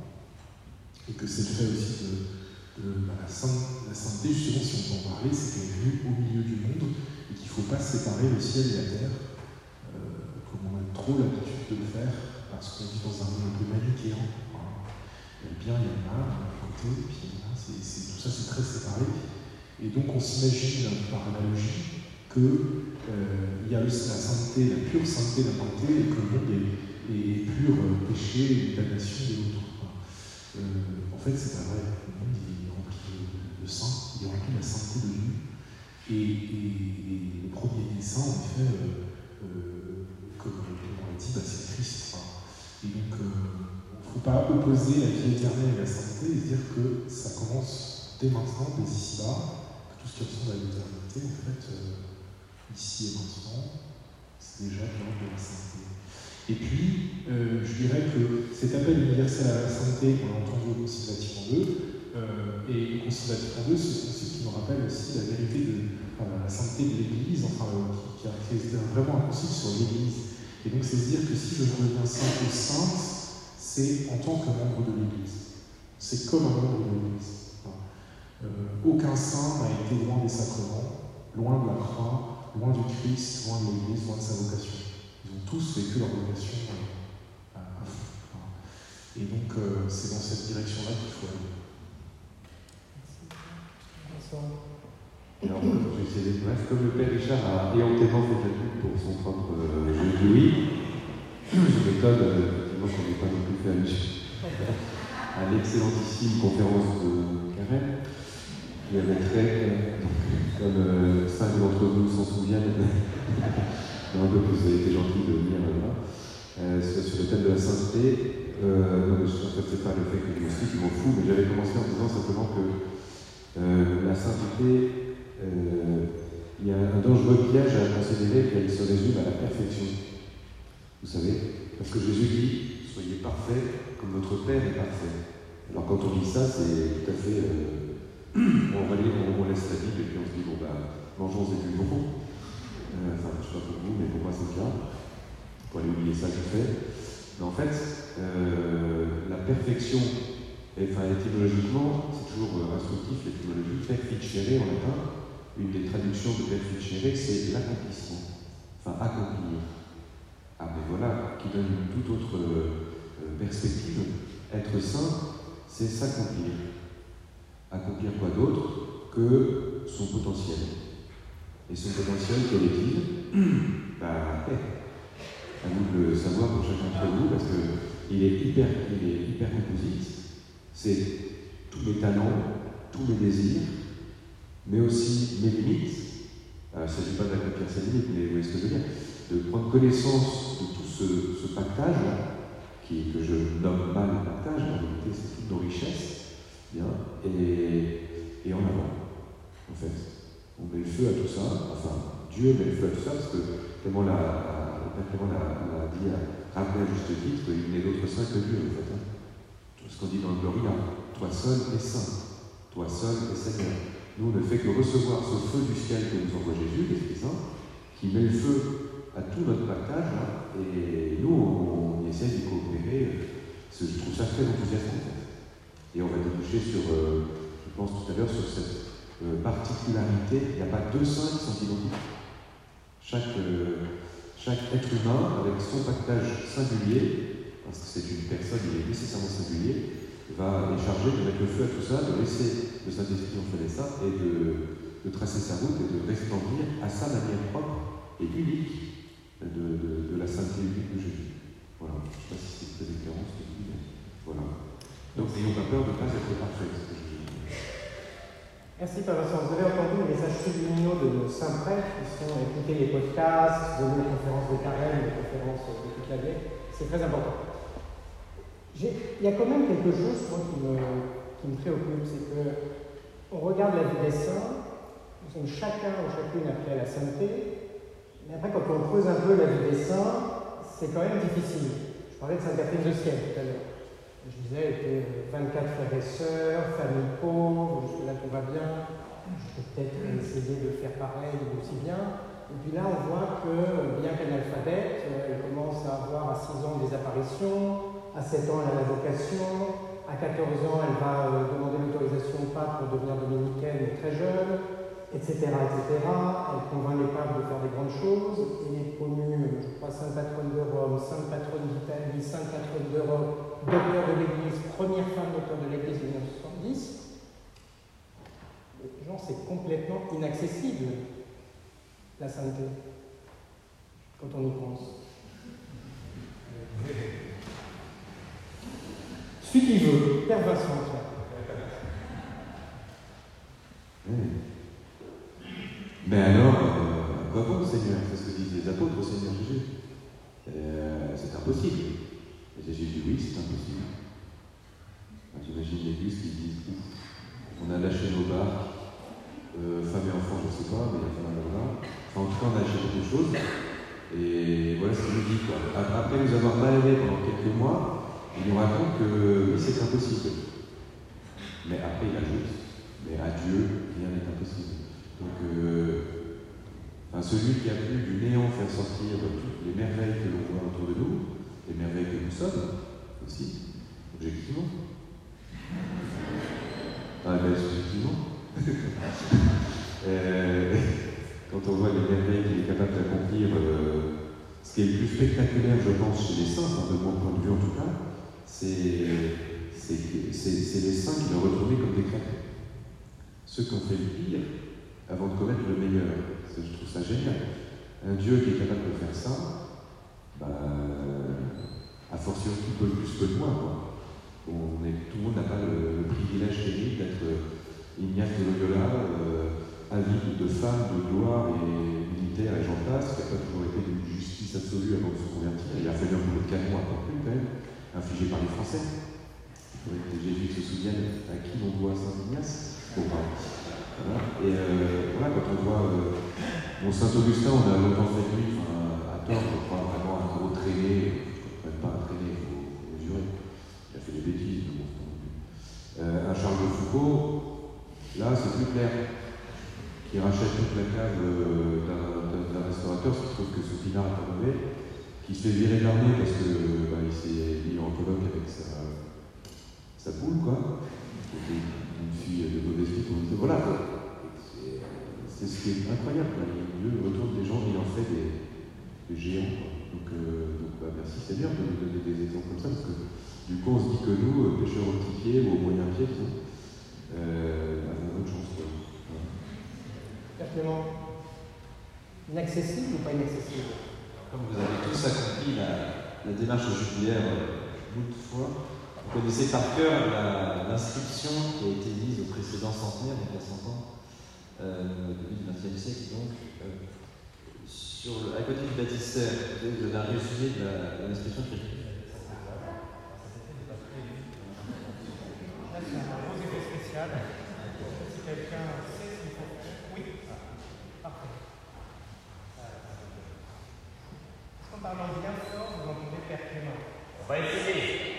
[SPEAKER 3] et que c'est le fait aussi de, de bah, la, sainte, la sainteté, justement, si on peut en parler, c'est qu'elle est venue au milieu du monde, et qu'il ne faut pas séparer le ciel et la terre, euh, comme on a trop l'habitude de le faire, parce qu'on vit dans un monde un peu manichéen. Voilà. Il y a le bien, il y a le mal, d'un côté, et puis voilà, c'est, c'est, tout ça c'est très séparé. Et donc on s'imagine par analogie que Euh, il y a la sainteté, la pure sainteté d'un côté, et que le monde est, est pur euh, péché et damnation de l'autre. Euh, en fait, c'est pas vrai. Le monde il est rempli de, de saints, il est rempli de la sainteté de Dieu. Et, et, et le premier des saints, en effet, euh, euh, comme on l'a dit, bah, c'est Christ. Enfin, et donc, il euh, ne faut pas opposer la vie éternelle et la sainteté et se dire que ça commence dès maintenant, dès ici-bas, que tout ce qui ressemble à l'éternité, en fait, euh, ici et maintenant, c'est déjà de l'ordre de la sainteté. Et puis, euh, je dirais que cet appel universel à la sainteté qu'on a entendu au Concile Vatican deux, euh, et le Concile Vatican deux, c'est ce concile qui nous rappelle aussi la vérité de enfin, la sainteté de l'Église, enfin, euh, qui, qui a fait vraiment un concile sur l'Église. Et donc, c'est se dire que si je deviens saint ou sainte, c'est en tant que membre de l'Église. C'est comme un membre de l'Église. Enfin, euh, aucun saint n'a été loin des sacrements, loin de la croix, loin du Christ, loin de l'Église, loin de sa vocation. Ils ont tous vécu leur vocation euh, à, à fond. Et donc, euh, c'est dans cette direction-là qu'il faut aller.
[SPEAKER 5] Alors, je vais essayer d'être bref. Comme le Père Richard a éhontément fait la pub pour son propre euh, jeu de oui, je m'étonne euh, effectivement qu'on n'ait pas non plus fait allusion à l'excellentissime conférence de Karen, qui avait trait, comme euh, cinq d'entre vous s'en souviennent, non, que vous avez été gentil de venir là, euh, sur le thème de la sainteté. Euh, non, je ne sais pas le fait que je me suis, je m'en fous, mais j'avais commencé en disant simplement que euh, la sainteté, euh, il y a un dangereux piège à considérer qu'elle se résume à la perfection. Vous savez, parce que Jésus dit, soyez parfaits comme votre Père est parfait. Alors quand on dit ça, c'est tout à fait... Euh, On, va lire, on, on laisse la Bible et puis on se dit, bon bah, mangeons et buvons. Euh, enfin, je ne sais pas pour vous, mais pour moi c'est le cas. Pour aller oublier ça, c'est fait. Mais en fait, euh, la perfection Et, enfin, étymologiquement, c'est toujours euh, instructif l'étymologie. Perficere en latin, une des traductions de perficere, c'est l'accomplissement, enfin accomplir. Ah mais voilà, qui donne une toute autre euh, perspective. Être saint, c'est s'accomplir. Accomplir quoi d'autre que son potentiel. Et son potentiel, quel est-il? Bah, à vous de le savoir pour chacun d'entre vous, parce qu'il est hyper, il est hyper composite. C'est tous mes talents, tous mes désirs, mais aussi mes limites. Alors, il ne s'agit pas d'accomplir ses limites, mais vous voyez ce que je veux dire. De prendre connaissance de tout ce, ce pactage, qui, que je nomme mal le pactage, en réalité c'est toutes nos richesses, bien, et, et en avant, en fait. On met le feu à tout ça, enfin, Dieu met le feu à tout ça, parce que Clément l'a dit, a rappelé à juste titre, il n'est d'autre saint que Dieu, en fait. Hein. Tout ce qu'on dit dans le Gloria, toi seul es saint, toi seul es Seigneur. Nous, on ne fait que recevoir ce feu du ciel que nous envoie Jésus, l'Esprit Saint, qui met le feu à tout notre partage, hein, et nous, on, on essaie d'y coopérer. Je trouve ça très enthousiasmant, en fait. Et on va déboucher sur, euh, je pense tout à l'heure, sur cette euh, particularité. Il n'y a pas deux saints qui sont identiques. Chaque, euh, chaque être humain, avec son pactage singulier, parce que c'est une personne, il est nécessairement singulier, va être chargé de mettre le feu à tout ça, de laisser le Saint-Esprit en faire ça, et de, de tracer sa route et de resplendir à sa manière propre et unique de, de, de la sainteté unique de Jésus. Voilà, je ne sais pas si c'est très éclairant ce que je dis, mais voilà. Donc n'ayons pas peur de ne pas être parfait, ce que je dis.
[SPEAKER 1] Merci Père Vincent. Vous avez entendu les messages subliminaux de nos saints prêtres qui sont écouter les podcasts, donner les conférences de carême, les conférences de toute la vie. C'est très important. Il y a quand même quelque chose moi, qui, me, qui me préoccupe, c'est qu'on regarde la vie des saints, nous sommes chacun ou chacune appelés à la sainteté, mais après quand on creuse un peu la vie des saints, c'est quand même difficile. Je parlais de Sainte Catherine de Sienne tout à l'heure. Je disais, elle était vingt-quatre frères et sœurs, famille pauvre, jusque-là tout va bien, je peux peut-être essayer de faire pareil aussi bien. Et puis là, on voit que, bien qu'analphabète, elle commence à avoir à six ans des apparitions. À sept ans, elle a la vocation. À quatorze ans, elle va euh, demander l'autorisation au pape pour devenir dominicaine très jeune, et cetera, et cetera. Elle convainc les papes de faire des grandes choses. Elle est promue, je crois, sainte patronne de Rome, sainte patronne d'Italie, sainte patronne d'Europe, docteur de l'Église, première femme docteur de l'Église de mille neuf cent soixante-dix. Genre, c'est complètement inaccessible, la sainteté, quand on y pense. Celui qui veut, Père Vincent.
[SPEAKER 5] Oui. Mais alors, euh, quoi bon, Seigneur? C'est ce que disent les apôtres au Seigneur Jésus. Euh, c'est impossible. Et Jésus dit oui, c'est impossible. J'imagine l'Église qui dit ouf, on a lâché nos barques, euh, femmes et enfants, je ne sais pas, mais enfin, voilà. Enfin, en tout cas, on a lâché beaucoup de choses. Et voilà ce qu'il nous dit, quoi. Après nous avoir baladés pendant quelques mois, il nous raconte que oui, c'est impossible. Mais après, il ajoute, mais à Dieu, rien n'est impossible. Donc, euh, enfin, celui qui a pu du néant faire sortir toutes les merveilles que l'on voit autour de nous, les merveilles que nous sommes, aussi, objectivement. Ah, ben, subjectivement. euh, quand on voit les merveilles qu'il est capable d'accomplir, euh, ce qui est le plus spectaculaire, je pense, chez les saints, de mon point de vue en tout cas, c'est les saints qui l'ont retourné comme des créatures. Ceux qui ont fait le pire avant de commettre le meilleur. Je trouve ça génial. Un Dieu qui est capable de faire ça, bah, a fortiori qui peut plus que moi. Quoi. On est, tout le monde n'a pas le, le privilège terrible d'être Ignace de Loyola, euh, avide de femmes, de gloire et militaire et j'en passe, qui n'a pas toujours été d'une justice absolue avant de se convertir. Il a fallu un boulot de canon à peu quand même, infligé par les Français. Il faudrait que les Jésuites se souviennent à qui l'on doit Saint Ignace. Bon, voilà. Et euh, voilà, quand on voit euh, bon, Saint-Augustin, on a longtemps fait de lui, enfin, à tort, je crois vraiment un gros traîné, même pas un traîné, il faut, faut mesurer. Il a fait des bêtises, mais bon, c'est pas non plus. Euh, un Charles de Foucault, là c'est plus clair, qui rachète toute la cave euh, d'un restaurateur, parce qu'il trouve que ce pinard est pas mauvais, qui se fait virer de l'armée parce que bah, il s'est mis en colloque avec sa, sa poule, quoi. C'était une fille de mauvaise vie, comme on dit. Voilà, quoi. C'est ce qui est incroyable, quoi. Dieu retourne des gens ayant fait des, des géants, quoi. Donc, euh, donc bah, merci Seigneur de nous donner des exemples comme ça, parce que du coup, on se dit que nous, pêcheurs au petit pied ou au moyen pied, euh, avons bonne chance, quoi.
[SPEAKER 1] Clément, inaccessible ou pas inaccessible?
[SPEAKER 4] Comme vous avez tous accompli la, la démarche jubilaire beaucoup de fois, vous connaissez par cœur l'inscription qui a été mise au précédent centenaire, donc il y a cent ans, euh, début du vingtième siècle, donc, euh, sur le, à côté du baptistère, vous avez un résumé de l'inscription qui est
[SPEAKER 1] Là, c'est un gros effet spécial. Si quelqu'un sait ce qu'il faut faire. Oui, parfait. Est-ce qu'en parlant bien fort, vous entendez Père Clément?
[SPEAKER 6] On va essayer.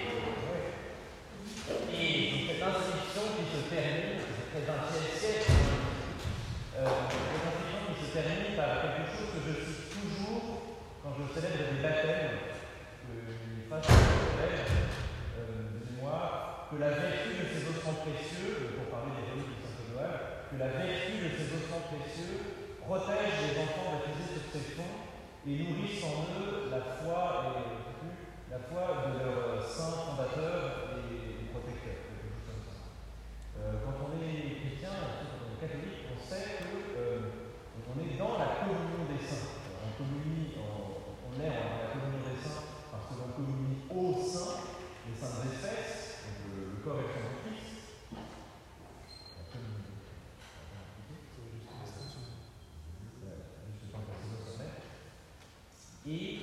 [SPEAKER 6] Et cette inscription qui se termine, c'est très ancien siècle, euh, cette inscription qui se termine par quelque chose que je cite toujours quand je célèbre des baptêmes, une phrase que je célèbre euh, de mémoire, que la vertu de ces ossements précieux, pour parler des reliques de Saint-Édouard, que la vertu de ces ossements précieux protège les enfants baptisés sur ces fonds et nourrissent en eux la foi et la foi de leur saint fondateur et protecteur, quelque chose comme ça. Euh, quand on est chrétien, quand on est catholique, on sait qu'on euh, est dans la communion des saints. Alors, on communie, on, on est dans la communion des saints parce que l'on communie au sein les saintes espèces, donc le, le corps et le sang du Christ. Et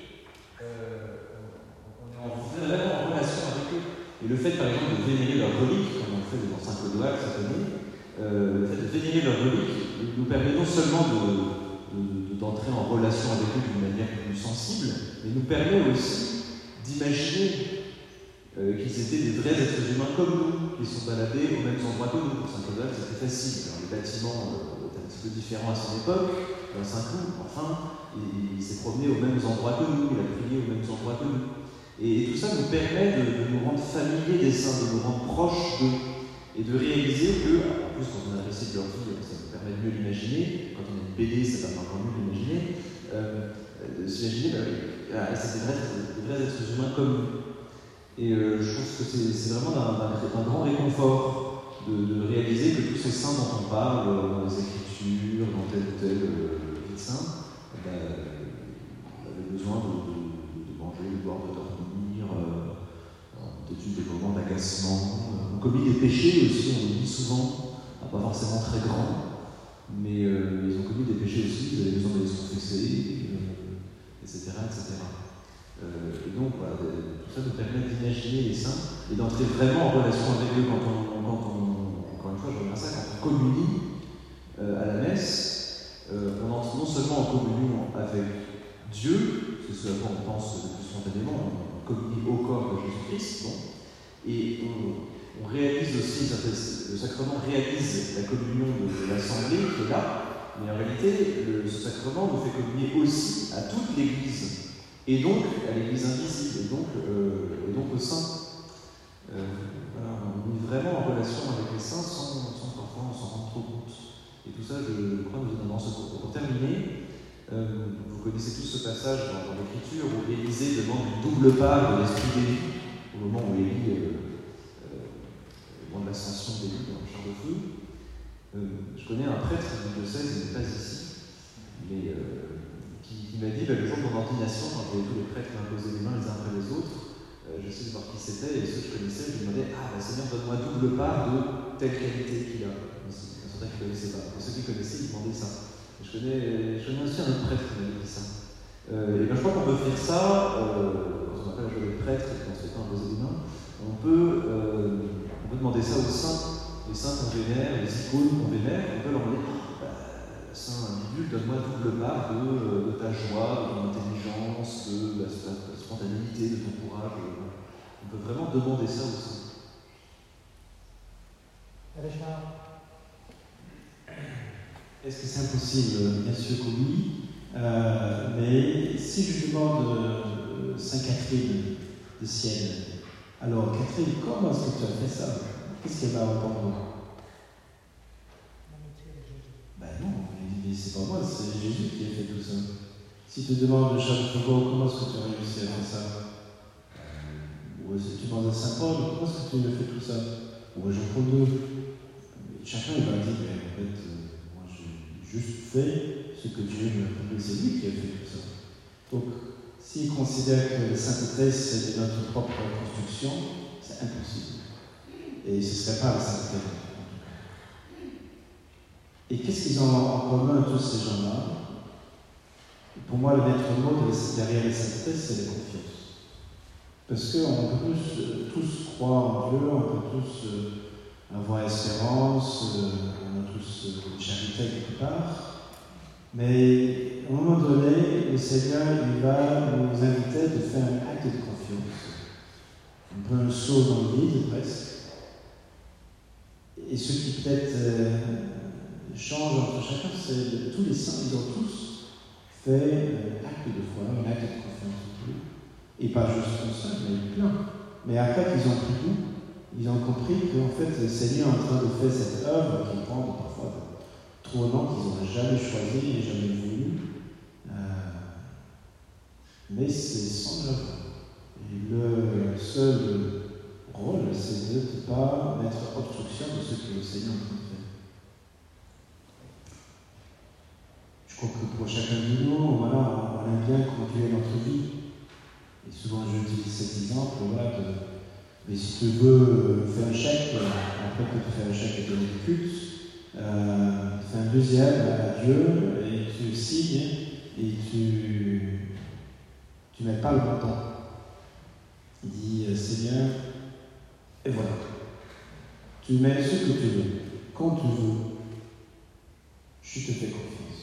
[SPEAKER 6] euh, on est en
[SPEAKER 4] vraiment en relation avec eux. Et le fait, par exemple, de vénérer leurs reliques, comme on fait dans Saint-Clodoald cette année, euh, le fait de vénérer leurs reliques nous permet non seulement d'entrer de, de, en relation avec eux d'une manière plus sensible, mais nous permet aussi d'imaginer euh, qu'ils étaient des vrais êtres humains comme nous, qui sont baladés aux mêmes endroits que nous. Pour Saint-Clodoald, c'était facile. Alors, les bâtiments euh, étaient un petit peu différents à son époque, dans Saint-Cloud, enfin, il, il s'est promené aux mêmes endroits que nous, il a prié aux mêmes endroits que nous. Et, et tout ça nous permet de, de nous rendre familiers des saints, de nous rendre proches d'eux, et de réaliser que, en plus, quand on a un récit de leur vie, ça nous permet de mieux l'imaginer, quand on a une B D, ça va encore mieux l'imaginer, euh, de s'imaginer, bah, c'est des vrais, des vrais êtres humains comme nous. Et euh, je trouve que c'est vraiment un, un, un grand réconfort de, de réaliser que tous ces saints dont on parle, dans les Écritures, dans tel ou tel euh, vie de saint, bah, avaient besoin de, de, de manger, de boire, de dormir, euh, peut-être eu des moments d'agacement. On commis des péchés aussi, on le dit souvent, pas forcément très grands, mais euh, ils ont commis des péchés aussi, ils avaient besoin d'aller se confesser, euh, et cetera, et cetera. Euh, et donc, voilà, tout ça nous permet d'imaginer les saints et d'entrer vraiment en relation avec eux quand on, quand on encore une fois, je reviens à ça, quand on communie euh, à la messe, euh, on entre non seulement en communion avec Dieu, c'est ce à quoi on pense le plus spontanément, on communie au corps de Jésus-Christ, bon, et on, on réalise aussi, le sacrement réalise la communion de l'Assemblée qui est là, mais en réalité, le, ce sacrement nous fait communier aussi à toute l'Église. Et donc à l'Église invisible, et donc, euh, et donc au sein. Euh, voilà, on est vraiment en relation avec les saints sans, sans parfois on s'en rendre trop compte. Et tout ça, je crois, nous est dans ce cours. Pour terminer, euh, vous connaissez tous ce passage dans, dans l'Écriture où Élisée demande une double part de l'esprit d'Élie, au moment où Élie, euh, euh, au moment de l'ascension d'Élie dans le char de feu. Euh, je connais un prêtre du diocèse, il n'est pas ici, mais. Euh, qui m'a dit, bah, le jour de mon ordination, quand j'avais tous les prêtres m'imposaient les mains les uns après les autres, euh, j'essayais de voir qui c'était, et ceux que je connaissais, je lui demandais, ah, bah, Seigneur, donne-moi double part de telle qualité qu'il a. C'est vrai qu'il ne connaissait pas. Et ceux qui connaissaient, ils demandaient ça. Et je, connais, je connais aussi un autre prêtre qui m'a dit ça. Euh, et ben, je crois qu'on peut faire ça, euh, quand on appelle la journée de prêtre, et qu'on se fait pas imposer les mains, on peut, euh, on peut demander ça aux saints, les saints qu'on vénère, les icônes qu'on vénère, on peut leur demander, Saint Bidule, donne-moi double part de, de ta joie, de ton intelligence, de la, la spontanéité, de ton courage. On peut vraiment demander ça aux saints.
[SPEAKER 2] Est-ce que c'est impossible? Bien sûr que oui. Euh, mais si je demande euh, Saint Catherine de Sienne, Alors, Catherine, comment est-ce que tu as fait ça? Qu'est-ce qu'elle va répondre? Ben non, il dit, c'est pas moi, c'est Jésus qui a fait tout ça. Si tu demandes de Charles Foucault, comment est-ce que tu as réussi à faire ça? Ou si tu demandes à Saint Paul, comment est-ce que tu as fait tout ça? Ou à Jean-Paul deux. Chacun il va dire, mais en fait, euh, moi j'ai juste fait ce que Dieu m'a appris, c'est lui qui a fait tout ça. Donc, s'il considère que la sainteté c'est de notre propre construction, c'est impossible. Et ce ne serait pas la sainteté, en tout cas. Et qu'est-ce qu'ils ont en commun, tous ces gens-là? Pour moi, le maître mot de, derrière la sainteté, c'est la confiance. Parce qu'on peut tous, euh, tous croire en Dieu, on peut tous euh, avoir espérance, euh, on a tous euh, une charité quelque part, mais à un moment donné, le Seigneur il va nous inviter de faire un acte de confiance, un peu un saut dans le vide presque. Et ce qui peut-être euh, change entre chacun, c'est que tous les saints, ils ont tous fait un acte de foi, un acte de confiance en Dieu. Et pas juste comme ça, mais plein. Mais après qu'ils ont pris goût, ils ont compris qu'en fait, le Seigneur est en train de faire cette œuvre qui prend parfois trop de noms qu'ils n'auraient jamais choisi et jamais voulu. Euh, mais c'est son œuvre. Et le seul rôle, c'est de ne pas mettre obstruction de ce que le Seigneur est en train de faire. Je crois que pour chacun de nous, voilà, on aime bien conduire notre vie. Et souvent je dis cet exemple, voilà, que, mais si tu veux faire un chèque, après que tu fais un chèque et donner le culte, euh, tu fais un deuxième à Dieu et tu signes et tu tu mets pas le montant. Il dit Seigneur, et voilà. Tu mets ce que tu veux, quand tu veux, je te fais confiance.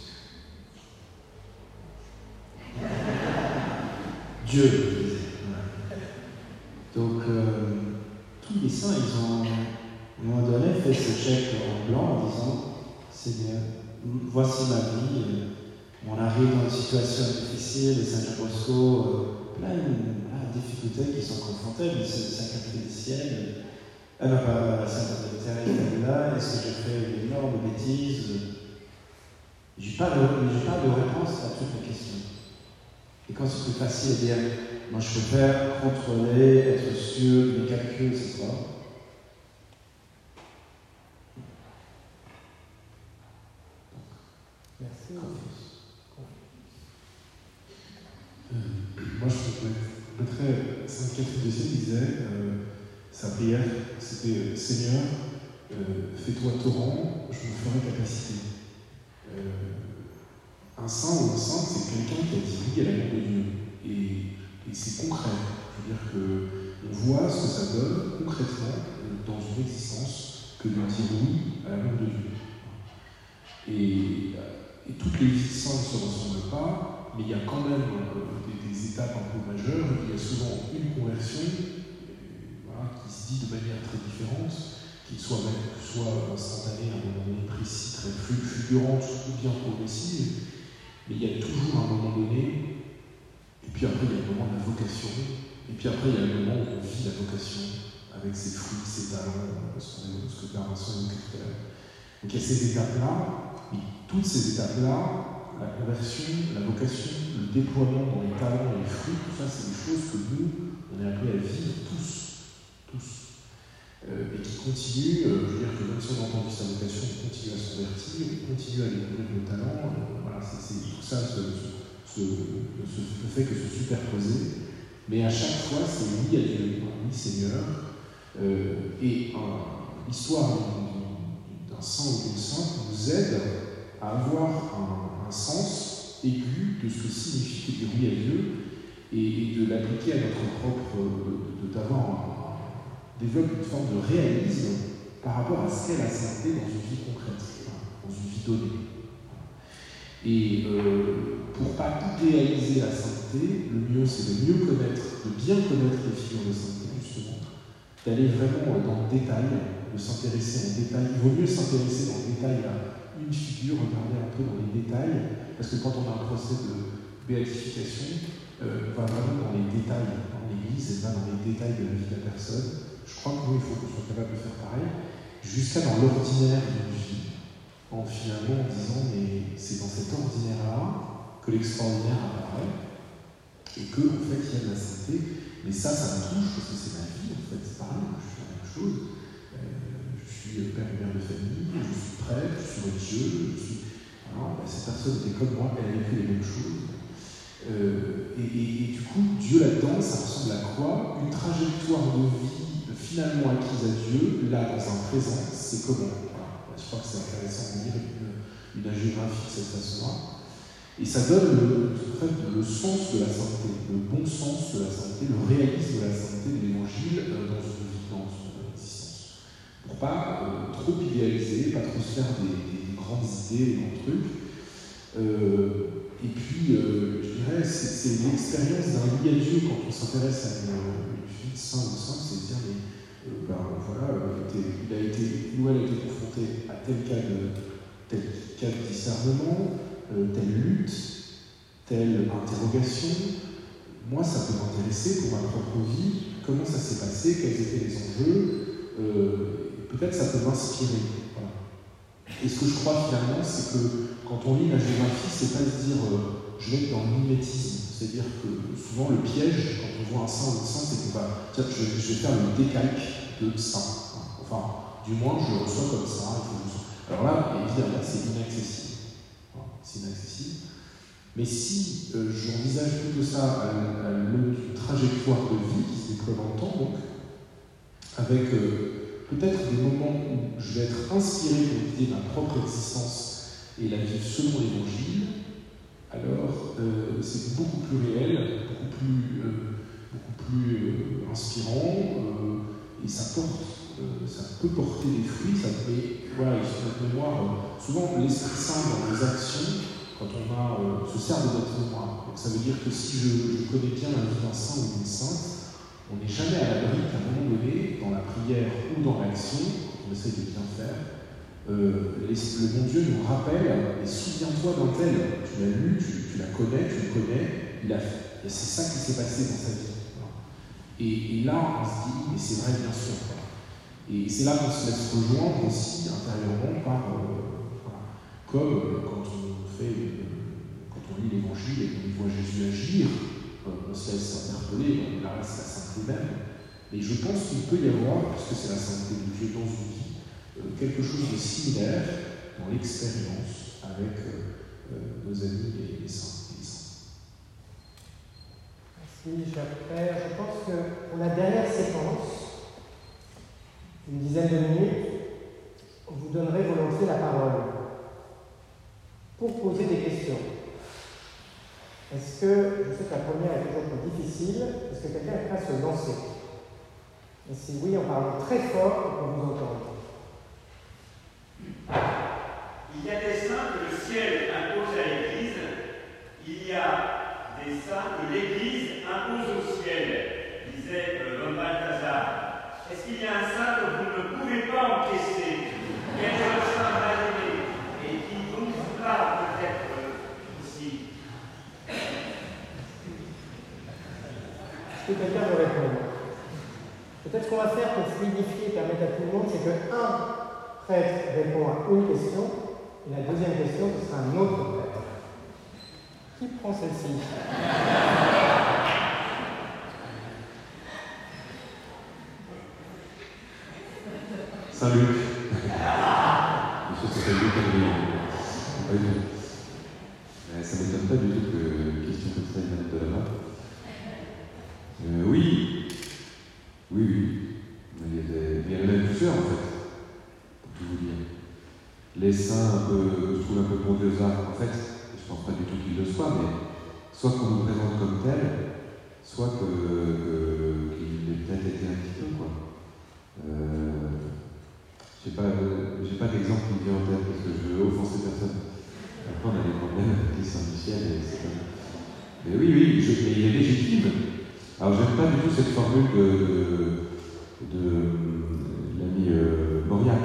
[SPEAKER 2] Dieu, je disais. Donc, euh, tous les saints, ils ont, à un moment donné, fait ce chèque en blanc en disant Seigneur, voici ma vie, on arrive dans une situation difficile, et Saint Jean Bosco, euh, plein de difficultés qui sont confrontées, mais c'est Saint-Catherine du ciel. Ah non, pas Saint Thérèse là, est-ce que j'ai fait une énorme bêtise? Je n'ai pas, pas de réponse à toutes les questions. Et quand c'est plus facile de dire, moi je préfère contrôler, être sûr de mes calculs, c'est quoi?
[SPEAKER 1] Merci.
[SPEAKER 3] Euh, moi je mettrais, Sainte Catherine de Sienne disait, euh, sa prière, c'était euh, Seigneur, euh, fais-toi torrent, je me ferai capacité. Euh, Un saint ou une sainte, c'est quelqu'un qui a dit oui à l'amour de Dieu. Et, et c'est concret. Je veux dire qu'on voit ce que ça donne concrètement dans une existence que de dire oui à l'amour de Dieu. Et, et toutes les vies saintes ne se ressemblent pas, mais il y a quand même euh, des, des étapes un peu majeures. Il y a souvent une conversion euh, voilà, qui se dit de manière très différente, qui soit même soit instantanée à un moment donné précis, très fulgurante ou bien progressive. Mais il y a toujours un moment donné, et puis après il y a le moment de la vocation, et puis après il y a le moment où on vit la vocation avec ses fruits, ses talents, ce, ce que Père Vincent évoquait tout à l'heure. Donc il y a ces étapes-là, mais toutes ces étapes-là, la conversion, la vocation, le déploiement dans les talents et les fruits, tout ça c'est des choses que nous, on est appelés à vivre tous, tous. Euh, et qui continuent, euh, je veux dire que même si on a entendu sa vocation, on continue à se convertir, on continue à découvrir nos talents, euh, voilà, c'est, c'est, tout ça se, se, se, se, ne fait que se superposer, mais à chaque fois c'est oui à Dieu, oui Seigneur, euh, et un, l'histoire d'un saint ou d'une sainte nous aide à avoir un, un sens aigu de ce que signifie de dire oui à Dieu, et, et de l'appliquer à notre propre, de, de, d'avoir un développe une forme de réalisme par rapport à ce qu'est la sainteté dans une vie concrète, dans une vie donnée. Et euh, pour ne pas idéaliser la sainteté, le mieux c'est de mieux connaître, de bien connaître les figures de sainteté, justement, d'aller vraiment dans le détail, de s'intéresser en détail. Il vaut mieux s'intéresser dans le détail à une figure, regarder un peu dans les détails, parce que quand on a un procès de béatification, euh, on va vraiment dans les détails. en église, elle va dans les détails de la vie de la personne. Je crois que nous, il faut qu'on soit capable de faire pareil, jusqu'à dans l'ordinaire d'une vie, en finalement en disant, mais c'est dans cet ordinaire-là que l'extraordinaire apparaît, et que, en fait, il y a de la sainteté. Mais ça, ça me touche, parce que c'est ma vie, en fait, c'est pareil, moi, je fais la même chose. Euh, je suis père et mère de famille, je suis prêtre, je suis religieux, je suis... Alors, ben, cette personne était comme moi, elle a vécu les mêmes choses. Euh, et, et, et du coup, Dieu là-dedans, ça ressemble à quoi? Une trajectoire de vie finalement acquise à Dieu, là, dans un présent, c'est comment? Voilà. Je crois que c'est intéressant de lire une, une agiographie de cette façon-là. Et ça donne le, en fait, le sens de la sainteté, le bon sens de la sainteté, le réalisme de la sainteté de l'Évangile euh, dans une vie, dans une existence. Pour pas euh, trop idéaliser, pas trop se faire des, des grandes idées, des grands trucs. Euh, et puis, euh, je dirais, c'est l'expérience d'un lie à Dieu quand on s'intéresse à une, une vie de saint ou sainte, c'est de dire, mais euh, ben, voilà, il a été, nous, elle a été confrontée à tel cas de, tel cas de discernement, euh, telle lutte, telle interrogation. Moi, ça peut m'intéresser pour ma propre vie, comment ça s'est passé, quels étaient les enjeux, euh, peut-être ça peut m'inspirer. Voilà. Et ce que je crois finalement, c'est que quand on lit la géographie, c'est pas de dire euh, je vais être dans le mimétisme. C'est-à-dire que souvent le piège, quand on voit un saint ou une sainte, c'est qu'on va dire je, je vais faire le décalque de saint. Enfin, du moins, je le reçois comme ça. Il faut que je... Alors là, évidemment, c'est inaccessible. Voilà, c'est inaccessible. Mais si euh, j'envisage plutôt ça à, à l'aune d'une trajectoire de vie qui se déploie dans le temps, donc, avec euh, peut-être des moments où je vais être inspiré pour guider ma propre existence et la vivre selon l'Évangile, alors euh, c'est beaucoup plus réel, beaucoup plus, euh, beaucoup plus euh, inspirant, euh, et ça porte, euh, ça peut porter des fruits, ça peut, voilà, notre mémoire, euh, souvent l'Esprit Saint dans les actions, quand on a, euh, se sert de notre mémoire. Donc ça veut dire que si je, je connais bien la vie d'un saint ou d'une sainte, on n'est jamais à l'abri qu'à un moment donné, dans la prière ou dans l'action, on essaie de bien faire, Euh, les, le bon Dieu nous rappelle, et souviens-toi d'un tel, tu l'as lu, tu, tu la connais, tu le connais, il a, c'est ça qui s'est passé dans sa vie. Et, et là, on se dit, mais c'est vrai, bien sûr. Et c'est là qu'on se laisse rejoindre aussi intérieurement par, euh, voilà, comme quand on fait, euh, quand on lit l'Évangile et qu'on voit Jésus agir, euh, on se laisse interpeller, là c'est la sainteté même. Mais je pense qu'il peut y avoir, puisque c'est la sainteté de Dieu dans une vie, quelque chose de similaire dans l'expérience avec euh, nos amis les, les saints. Les saints.
[SPEAKER 1] Merci, cher Père. Je pense que pour la dernière séquence, une dizaine de minutes, on vous donnerait volontiers la parole pour poser des questions. Est-ce que, je sais que la première est toujours plus difficile, est-ce que quelqu'un est prêt à se lancer? Et si oui, en parlant très fort pour qu'on vous entende.
[SPEAKER 7] Il y a des saints que le ciel impose à l'Église, il y a des saints que l'Église impose au ciel, disait euh, l'homme Balthazar. Est-ce qu'il y a un saint que vous ne pouvez pas encaisser? Quel est le saint mal-aimé? Et qui donc vous parle peut-être euh, ici?
[SPEAKER 1] Est-ce que quelqu'un veut répondre? Peut-être ce qu'on va faire pour fluidifier et permettre à tout le monde, c'est que un prêtre répond à une question, et la deuxième question, ce sera un autre prêtre. Qui prend celle-ci?
[SPEAKER 5] Saint-Luc. Monsieur s'appelle Luc Henry. Ça ne m'étonne pas du tout que question comme ça vienne de là-bas. Euh, oui. Oui, oui. Mais il y a des... il y en a plusieurs, en fait. Je vous dire. Les saints, un peu, je trouve un peu pondiosaires, en fait, je ne pense pas du tout qu'ils le soient, mais soit qu'on nous présente comme tel, soit qu'il que, qu ait peut-être été un petit peu, quoi. Euh, je n'ai pas, euh, pas d'exemple qui me vient en tête, parce que je veux offenser personne. Après, on a des problèmes avec les Saint-Michel, et c'est comme... Mais oui, oui, je, mais il est légitime. Alors, j'aime pas du tout cette formule de, de, de, de l'ami euh, Mauriac.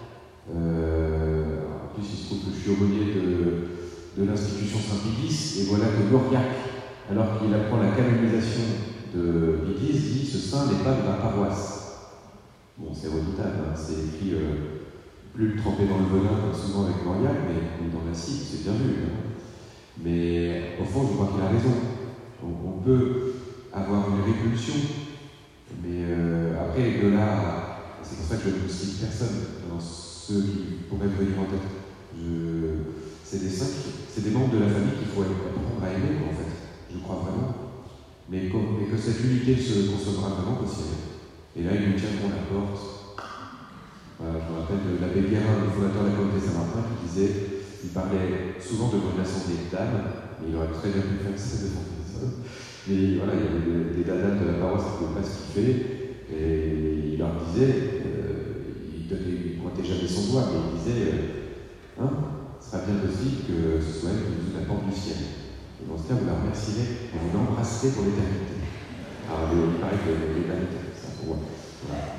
[SPEAKER 5] Euh, en plus, il se trouve que je suis aumônier de, de l'institution Saint-Pédis, et voilà que Mauriac, alors qu'il apprend la canonisation de l'Église dit « ce saint n'est pas de ma paroisse ». Bon, c'est redoutable, hein, c'est écrit euh, plus trempé dans le venin, comme souvent avec Mauriac, mais ou dans l'acide, c'est bien vu. Hein. Mais au fond, je crois qu'il a raison. On, on peut avoir une répulsion, mais euh, après, de là, c'est pour ça que je ne cite personne dans ceux qui pourraient me venir en tête. Je, c'est des saints, c'est des membres de la famille qu'il faut apprendre à aimer, en fait. Je crois vraiment. Mais, mais que cette unité se consommera vraiment qu'au ciel. Et là, ils nous tiendront la porte. Voilà, je me rappelle de l'abbé Guérin, le fondateur de la communauté Saint-Martin, qui disait, il parlait souvent de bonne assemblée d'âmes, mais il aurait très bien pu faire ça de son personne. Mais voilà, il y avait des, des dadas de la paroisse qui ne pouvaient pas se kiffer, et il leur disait, euh, il ne pointait jamais son doigt, mais il disait, euh, hein, ce sera bien possible que ce soit elle qui nous ouvre la porte du ciel. Et dans ce cas, vous la remercierez et vous l'embrasserez pour l'éternité. Alors, il paraît que l'éternité, c'est ça pour moi. Voilà.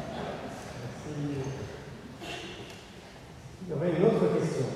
[SPEAKER 1] Il y aurait une autre question.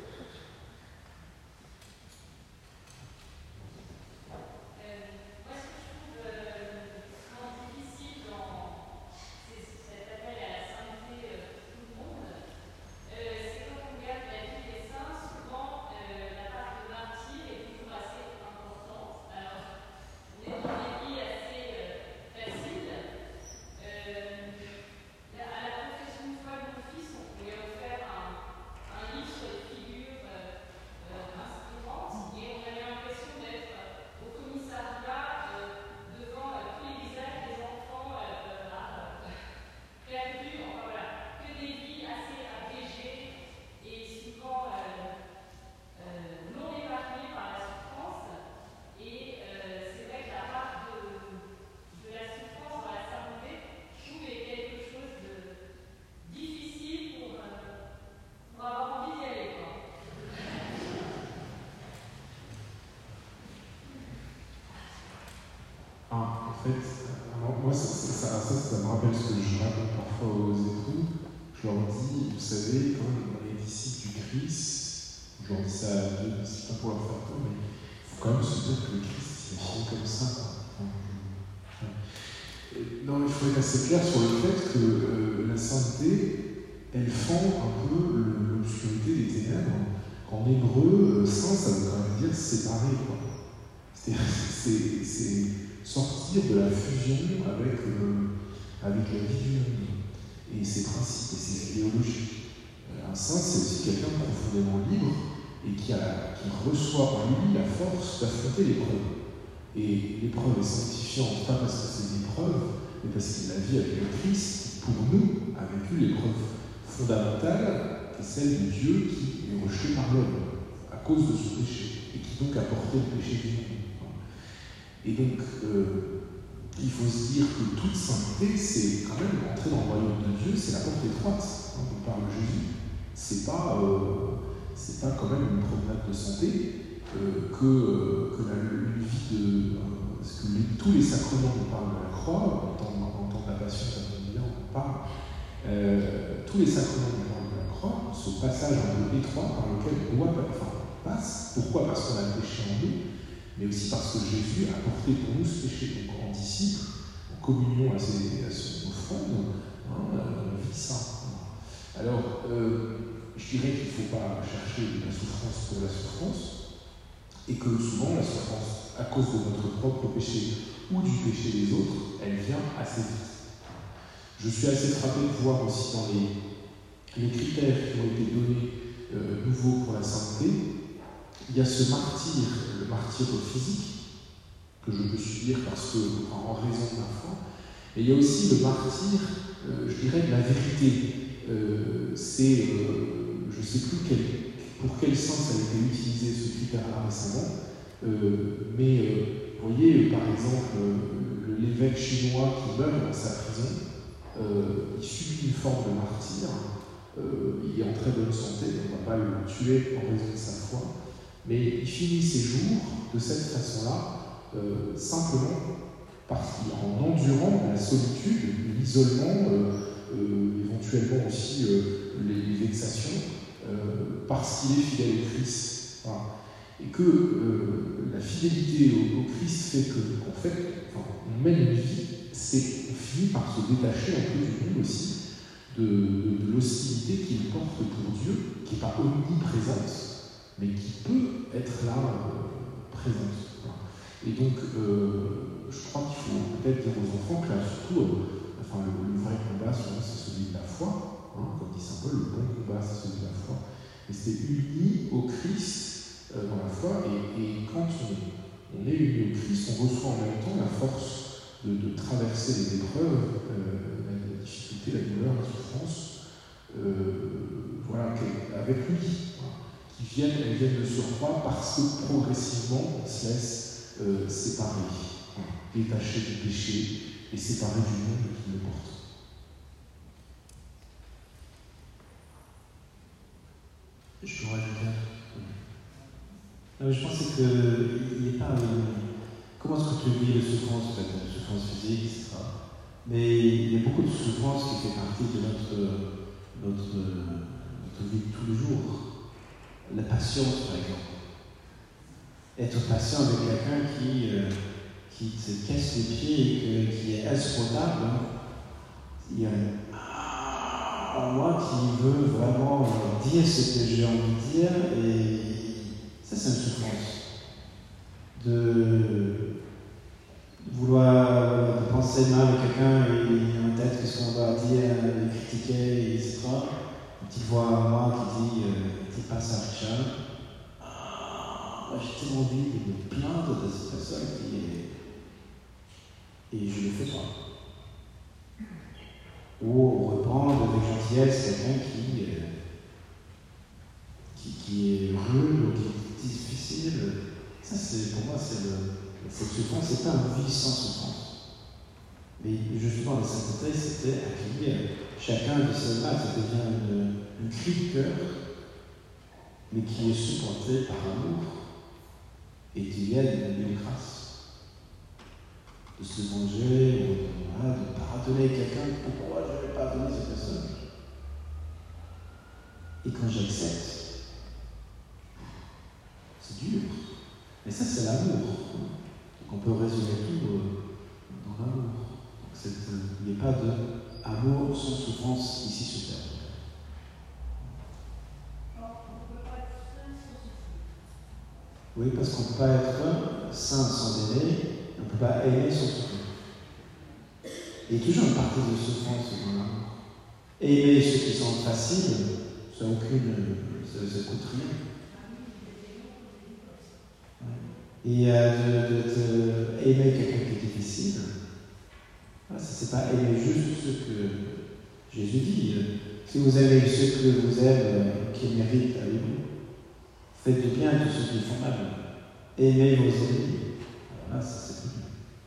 [SPEAKER 3] En fait, alors moi, ça, ça, ça, ça, ça me rappelle ce que je raconte parfois aux époux. Je leur dis, vous savez, quand on est disciples du Christ, je leur dis ça à deux, c'est pas pour leur faire peur, mais il faut quand même se dire que le Christ s'est fait comme ça. Enfin, je... Non, il faut être assez clair sur le fait que euh, la sainteté, elle fend un peu l'obscurité des ténèbres. En hébreu, euh, saint, ça veut quand même dire séparer, quoi. C'est-à-dire, c'est, c'est sortir de la fusion avec, euh, avec la vie du monde et ses principes et ses idéologies. Euh, un saint, c'est aussi quelqu'un de profondément libre et qui, a, qui reçoit en lui la force d'affronter l'épreuve. Et l'épreuve est sanctifiante, pas parce que c'est une épreuve, mais parce que la vie avec le Christ, pour nous, a vécu l'épreuve fondamentale, qui est celle de Dieu qui est rejeté par l'homme à cause de son péché et qui donc a porté le péché du monde. Et donc, euh, il faut se dire que toute sainteté, c'est quand même entrer dans le royaume de Dieu, c'est la porte étroite, hein, dont parle Jésus. C'est pas, euh, c'est pas quand même une promenade de santé euh, que, euh, que la, une vie de. Euh, parce que les, tous les sacrements dont parle la croix, en temps, en temps de la passion, ça tombe bien, on parle. Euh, tous les sacrements dont parle la croix, ce passage un peu étroit par lequel on doit, enfin, passe. Pourquoi ? Parce qu'on a le péché en nous, mais aussi parce que Jésus a porté pour nous ce péché. Donc en disciple, en communion à, ses, à son offrande, hein, on vit ça. Alors, euh, je dirais qu'il ne faut pas chercher la souffrance pour la souffrance, et que souvent la souffrance, à cause de notre propre péché ou du péché des autres, elle vient assez vite. Je suis assez frappé de voir aussi dans les, les critères qui ont été donnés euh, nouveaux pour la sainteté, il y a ce martyr, le martyr physique, que je peux subir parce que, en raison de ma foi, et il y a aussi le martyr, euh, je dirais, de la vérité. Euh, c'est, euh, je ne sais plus quel, pour quel sens a été utilisé ce critère-là récemment, euh, mais euh, vous voyez, par exemple, euh, l'évêque chinois qui meurt dans sa prison, euh, il subit une forme de martyr, euh, il est en très bonne santé, on ne va pas le tuer en raison de sa foi, mais il finit ses jours de cette façon-là, euh, simplement parce qu'en endurant la solitude, l'isolement, euh, euh, éventuellement aussi euh, les, les vexations, euh, parce qu'il est fidèle au Christ. Voilà. Et que euh, la fidélité au, au Christ fait que, en fait, quand on mène une vie, c'est on finit par se détacher un peu du monde aussi, de, de, de l'hostilité qu'il porte pour Dieu, qui n'est pas omniprésente, mais qui peut être là euh, présente. Voilà. Et donc, euh, je crois qu'il faut peut-être dire aux enfants que là, surtout, euh, enfin, le, le vrai combat, souvent, c'est celui de la foi. Hein, comme dit saint Paul, le bon combat, c'est celui de la foi. Et c'est uni au Christ euh, dans la foi. Et, et quand on, on est uni au Christ, on reçoit en même temps la force de, de traverser les épreuves, euh, la, la difficulté, la douleur, la souffrance, euh, voilà, avec lui. Voilà, qui viennent, elles viennent de surcroît parce que progressivement, on se laisse euh, séparer, voilà, détacher du péché et séparer du monde qui le porte.
[SPEAKER 2] Je peux rajouter un truc. Non, mais je pense qu'il n'est pas. Euh, comment est-ce que tu vis les souffrances, en fait, les souffrances physiques, et cetera. Mais il y a beaucoup de souffrances qui font partie de notre, notre, notre vie de tous les jours. La patience, par exemple. Être patient avec quelqu'un qui, euh, qui te casse les pieds et que, qui est insupportable. Il y a en moi qui veut vraiment dire ce que j'ai envie de dire, et ça, c'est une souffrance. De vouloir de penser mal de quelqu'un et en tête qu'est-ce qu'on doit dire, de critiquer, et cetera. Une petite voix à moi qui dit euh, t'es pas ça, Richard. Ah, j'ai tellement envie de me plaindre de cette personne qui est. Et je le fais pas. Ou reprendre avec gentillesse quelqu'un qui, euh, qui, qui est rude ou qui est difficile. Ça, c'est, pour moi, c'est le, cette souffrance, c'est pas une vie sans souffrance. Mais justement, la sainteté, c'était accueillir chacun de ceux-là, ça devient une, une cri de cœur, mais qui est supporté par l'amour et qui vient d'une grâce. De se venger, ou de, voilà, de pardonner quelqu'un, pourquoi je vais pardonner cette personne? Et quand j'accepte, c'est dur. Mais ça, c'est l'amour. Donc on peut résumer tout euh, dans l'amour. Donc il n'y a pas d'amour sans souffrance ici sur terre. Oui, parce qu'on ne peut pas être saint sans aimer, on ne peut pas aimer sans souffrir. Il y a toujours une partie de souffrance dans l'amour. Aimer ceux qui sont faciles, ça ne coûte rien. Et euh, de, de, de aimer quelqu'un qui est difficile, ce n'est pas aimer juste ce que Jésus dit. Si vous aimez ceux que vous aimez, qui méritent, allez-vous. Faites du bien à tous ceux qui font mal. Aimez vos ennemis. Voilà, ça c'est tout.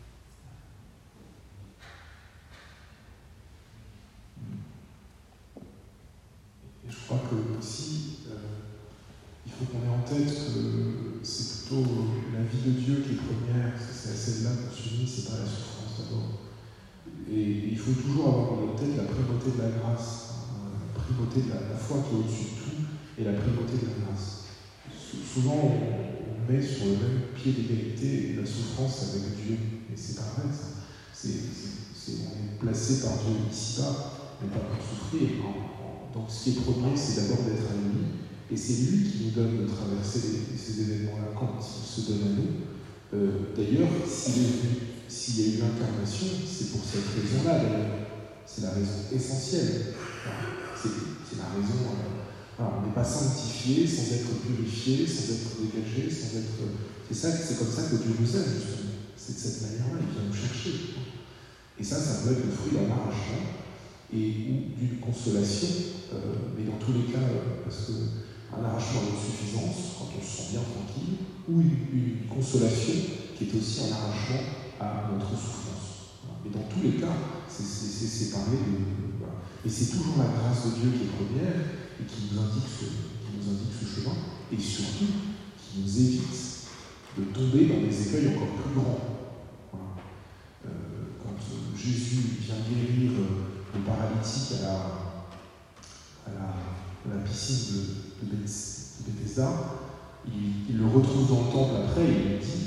[SPEAKER 3] Et je crois que aussi, euh, il faut qu'on ait en tête que c'est plutôt la vie de Dieu qui est première, c'est à celle-là qu'on s'unit, c'est pas la souffrance d'abord. Et il faut toujours avoir en tête la primauté de la grâce, la primauté de la, la foi qui est au-dessus de tout, et la primauté de la grâce. Souvent, on, on met sur le même pied d'égalité la souffrance avec Dieu, et c'est pas vrai, ça. C'est, c'est, c'est, on est placé par Dieu ici-bas, mais pas pour souffrir. Donc ce qui est premier, c'est d'abord d'être à lui, et c'est lui qui nous donne de traverser les, ces événements-là quand il se donne à nous. Euh, d'ailleurs, s'il, est venu, s'il y a eu l'incarnation, c'est pour cette raison-là, d'ailleurs. C'est la raison essentielle. Enfin, c'est, c'est la raison... Euh, alors, on n'est pas sanctifié sans être purifié, sans être dégagé, sans être... C'est, ça, c'est comme ça que Dieu nous aime, justement. C'est de cette manière-là, il vient nous chercher. Et ça, ça peut être le fruit d'un arrachement et ou d'une consolation, euh, mais dans tous les cas, euh, parce qu'un arrachement à notre suffisance, quand on se sent bien tranquille, ou une, une consolation qui est aussi un arrachement à notre souffrance. Voilà. Mais dans tous les cas, c'est, c'est, c'est séparé de... Voilà. Et c'est toujours la grâce de Dieu qui est première, et qui nous indique ce, qui nous indique ce chemin, et surtout qui nous évite de tomber dans des écueils encore plus grands. Voilà. Euh, quand euh, Jésus vient guérir euh, le paralytique à la, à la, à la piscine de, de Bethesda, il, il le retrouve dans le temple après et il lui dit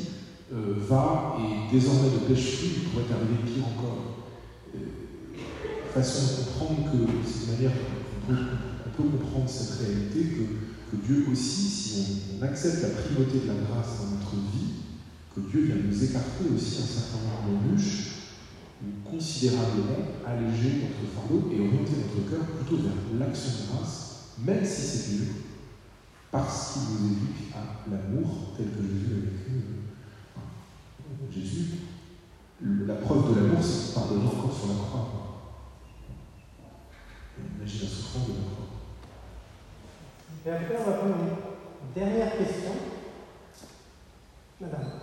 [SPEAKER 3] euh, va et désormais ne pêche plus, il pourrait arriver pire encore. Euh, façon de comprendre que c'est une manière qu'on peut, on peut comprendre cette réalité que, que Dieu aussi, si on, on accepte la primauté de la grâce dans notre vie, que Dieu vient nous écarter aussi un certain nombre d'embûches, considérablement alléger notre fardeau et orienter notre cœur plutôt vers l'action de grâce, même si c'est dur, parce qu'il nous éduque à l'amour tel que Jésus l'a vécu. Jésus, la preuve de l'amour, c'est qu'il pardonne encore sur la croix. Imaginez la souffrance de la croix.
[SPEAKER 1] Et après, on va prendre une dernière question. Madame.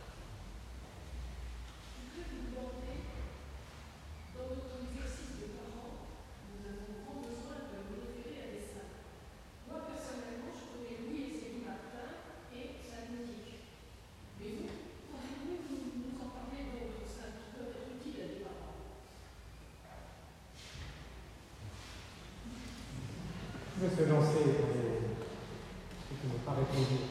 [SPEAKER 1] Je vais se lancer pour les... ceux qui n'ont pas répondu.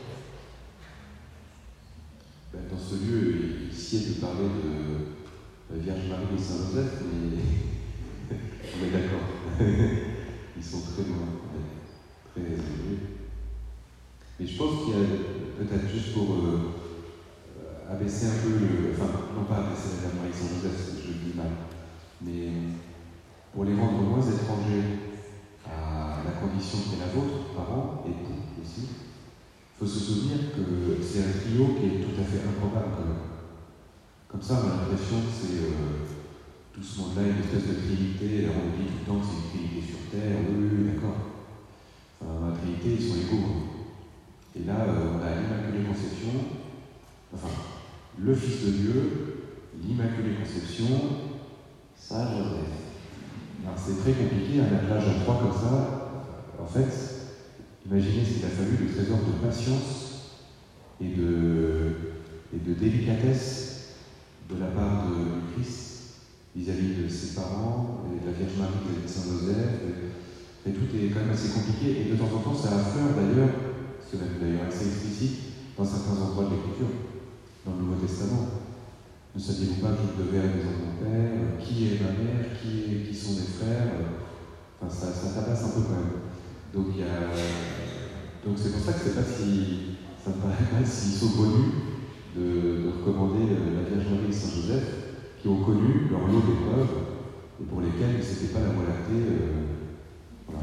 [SPEAKER 5] Ben, dans ce lieu, il sied de parler de la Vierge Marie et Saint-Joseph, mais on est d'accord. Ils sont très loin, très élevés. Mais je pense qu'il y a peut-être juste pour euh, abaisser un peu, le, enfin, non pas abaisser la Vierge Marie et Saint-Joseph, je le dis mal, mais pour les rendre moins étrangers à la condition qui est la vôtre, parents, époux aussi, il faut se souvenir que c'est un trio qui est tout à fait improbable quand même. Comme ça, on a l'impression que c'est euh, tout ce monde-là, une espèce de trinité, alors on dit tout le temps que c'est une trinité sur Terre, oui, oui, d'accord. Enfin, la trinité, ils sont égaux. Et là, euh, on a l'Immaculée Conception, enfin, le Fils de Dieu, l'Immaculée Conception, Saint Joseph. Alors c'est très compliqué, un attelage à trois comme ça. En fait, imaginez ce qu'il a fallu, le trésor de patience et de, et de délicatesse de la part de, du Christ vis-à-vis de ses parents, et de la Vierge Marie, vis-à-vis de Saint-Joseph. Et, et tout est quand même assez compliqué. Et de temps en temps, ça affleure d'ailleurs, c'est même d'ailleurs assez explicite, dans certains endroits de l'Écriture, dans le Nouveau Testament. Ne saviez-vous pas que je devais à la maison de mon père? Qui est ma mère? Qui, est, qui sont mes frères? Enfin, ça, ça tabasse un peu quand même. Donc, il y a... Donc c'est pour ça que c'est pas si... ça me paraît pas si saugrenu de, de recommander la Vierge Marie et Saint-Joseph, qui ont connu leur lot d'épreuves et pour lesquelles c'était pas la Voie lactée. Euh... Voilà.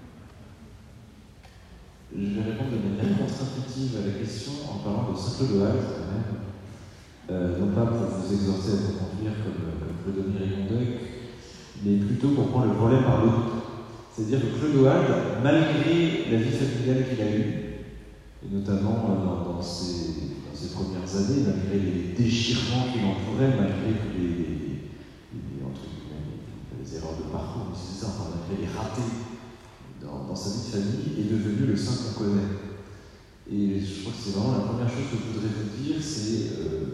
[SPEAKER 4] Je vais répondre de manière contre-intuitive à la question en parlant de Saint-Claude quand même. Euh, non pas pour vous exhorter à vous conduire comme, comme Clodomir et Condeuc, mais plutôt pour prendre le problème par le bout. C'est-à-dire que Clodoald, malgré la vie familiale qu'il a eue, et notamment euh, dans, dans, ses, dans ses premières années, malgré les déchirements qui l'entouraient, malgré les, les, les, entre guillemets, les, les erreurs de parcours, mais c'est ça, enfin, malgré les ratés dans, dans sa vie de famille, est devenu le saint qu'on connaît. Et je crois que c'est vraiment la première chose que je voudrais vous dire, c'est euh,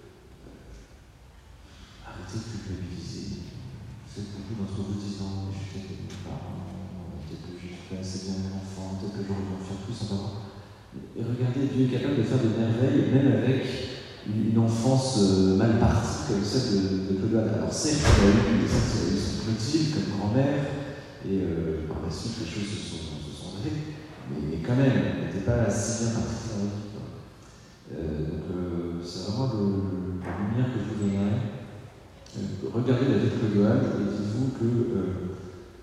[SPEAKER 4] arrêtez de culpabiliser. Vous êtes beaucoup d'entre vous disant, je suis peut-être mes parents, peut-être que j'ai fait assez bien mon enfant, peut-être que j'aurais dû en faire plus en parlant. Et regardez, Dieu est capable de faire des merveilles, même avec une, une enfance euh, mal partie, comme celle de, de Clodoald. Alors certes, il a eu des actes de son Clotilde comme grand-mère, et euh, par la suite, les choses se sont, se sont réglées. Mais, mais quand même, elle n'était pas si bien partie dans la vie. Euh, donc, euh, c'est vraiment le, la lumière que je vous donnerai. Euh, regardez la vie de Clodoald et dites-vous que euh,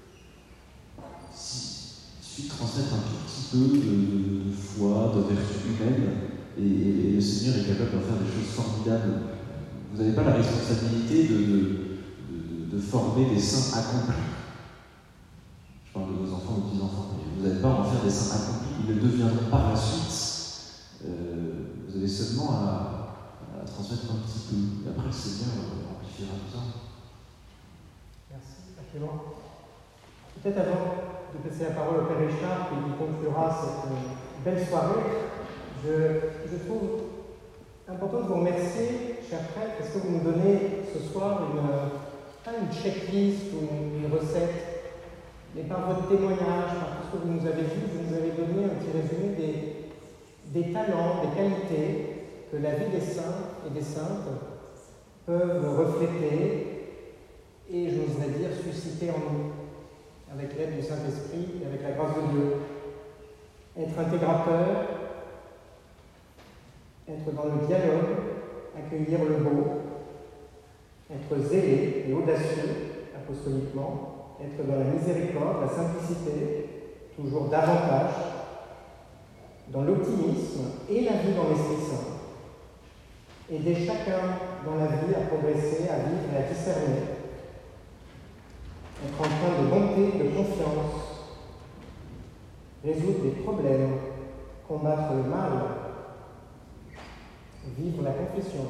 [SPEAKER 4] si, il suffit de transmettre un tout petit peu de, de, de foi, de vertu humaine, et, et, et le Seigneur est capable d'en faire des choses formidables. Vous n'avez pas la responsabilité de, de, de, de, de former des saints accomplis. Je parle de vos enfants ou petits-enfants, mais vous n'avez pas à en faire des saints accomplis, ils le deviendront par la suite. Euh, vous avez seulement à, à transmettre un petit peu. Et après, le Seigneur amplifiera tout ça.
[SPEAKER 1] Merci, Clément. Peut-être avant de passer la parole au Père Richard, qui conclura cette belle soirée, je, je trouve important de vous remercier, chers frères, parce que vous nous donnez ce soir une, pas une checklist ou une, une recette, mais par votre témoignage, par tout ce que vous nous avez dit, vous nous avez donné un petit résumé des, des talents, des qualités que la vie des saints et des saintes peuvent refléter et, j'oserais dire, susciter en nous, avec l'aide du Saint-Esprit et avec la grâce de Dieu. Être intégrateur, être dans le dialogue, accueillir le beau, être zélé et audacieux, apostoliquement, être dans la miséricorde, la simplicité, toujours davantage, dans l'optimisme et la vie dans l'Esprit Saint. Aider chacun dans la vie à progresser, à vivre et à discerner. Être empreint de bonté, de confiance, résoudre des problèmes, combattre le mal, vivre la confession,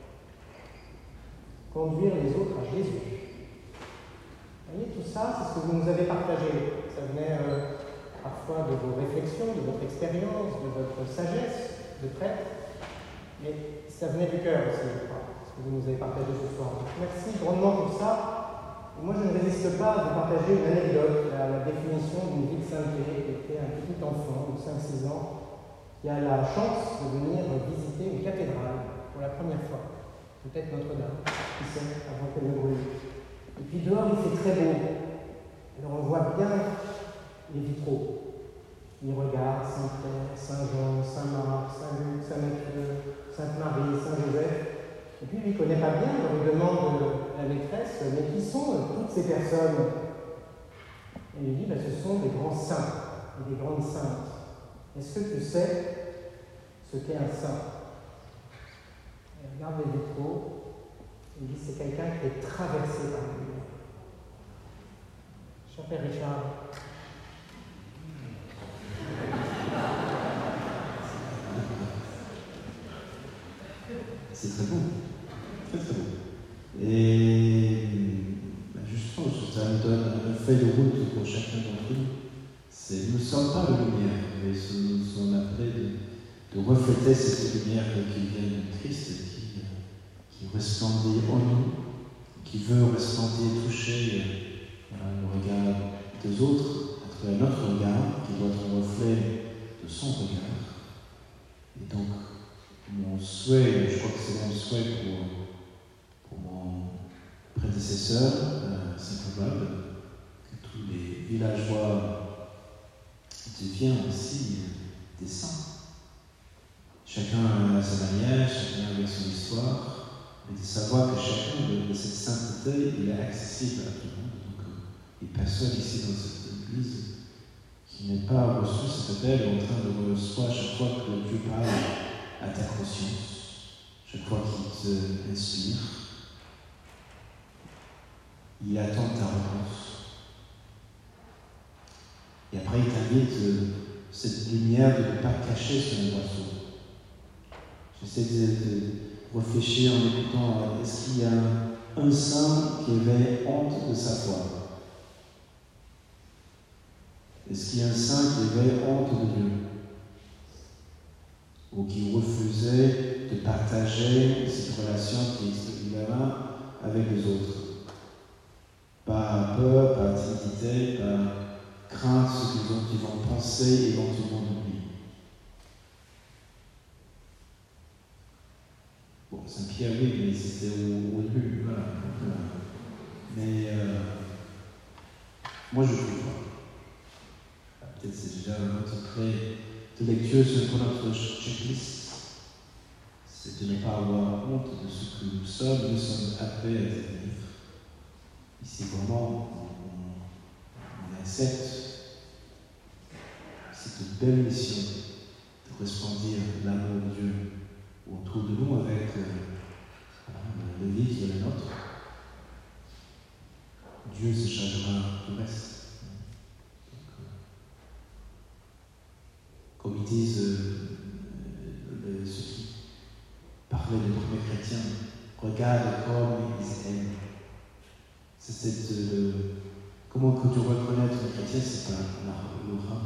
[SPEAKER 1] conduire les autres à Jésus. Vous voyez, tout ça, c'est ce que vous nous avez partagé. Ça venait euh, parfois de vos réflexions, de votre expérience, de votre sagesse de prêtre, mais ça venait du cœur aussi, je crois, ce que vous nous avez partagé ce soir. Donc, merci grandement pour ça. Et moi, je ne résiste pas à vous partager une anecdote, la, la définition d'une vie de sainteté, qui était un petit enfant de cinq six ans, qui a la chance de venir visiter une cathédrale pour la première fois. Peut-être Notre-Dame, qui sait, avant qu'elle ne brûle. Et puis dehors, il fait très beau. Alors on voit bien les vitraux. Il regarde Saint-Pierre, Saint-Jean, Saint-Marc, Saint-Luc, Saint-Matthieu, Sainte-Marie, Saint-Joseph. Et puis, il ne connaît pas bien, il lui demande la maîtresse, mais qui sont toutes ces personnes? Et il lui dit, ben, ce sont des grands saints et des grandes saintes. Est-ce que tu sais ce qu'est un saint? Il regarde les vitraux, il dit, c'est quelqu'un qui est traversé par la lumière. Cher Père Richard.
[SPEAKER 2] C'est très bon. Très très bon. Et bah justement, ça me donne un fait de route pour chacun d'entre nous. C'est, nous ne sommes pas la lumière, mais nous sommes appelés de, de refléter cette lumière qui vient de Christ, qui, qui resplendit en nous, qui veut resplendir, toucher voilà, le regard des autres, à travers notre regard, qui doit être un reflet de son regard. Et donc, mon souhait, je crois que c'est mon souhait pour, pour mon prédécesseur, euh, Saint-Combal, que tous les villageois deviennent aussi des saints. Chacun à sa manière, chacun avec son histoire, mais de savoir que chacun de, de cette sainteté, il est accessible à tout le monde. Donc, euh, les personnes ici dans cette église qui n'ont pas reçu cet appel, en train de recevoir chaque fois que Dieu parle à ta conscience, chaque fois qu'il te inspire, il attend ta réponse. Et après, il t'invite euh, cette lumière de ne pas cacher sur le boisseau. J'essaie de, de réfléchir en écoutant, est-ce qu'il y a un, un saint qui avait honte de sa foi? Est-ce qu'il y a un saint qui avait honte de Dieu? Ou qui refusait de partager cette relation qu'il avait avec les autres? Par peur, par timidité, par crainte de ce qu'ils vont penser éventuellement de lui. Bon, Saint-Pierre, oui, mais c'était au, au début, voilà. Mais euh, moi, je ne trouve pas. Peut-être c'est déjà notre trait de lecture sur notre checklist. C'est de ne pas avoir honte de ce que nous sommes. Nous sommes appelés à devenir. Ici, vraiment, on, on accepte cette belle mission de resplendir l'amour de Dieu autour de nous avec euh, le lit qui est le nôtre. Dieu se chargera du reste. Comme ils disent euh, le, ceux qui parlaient des premiers chrétiens, regarde comme ils aiment. C'est cette, euh, comment que tu reconnais un chrétien, c'est pas le rang.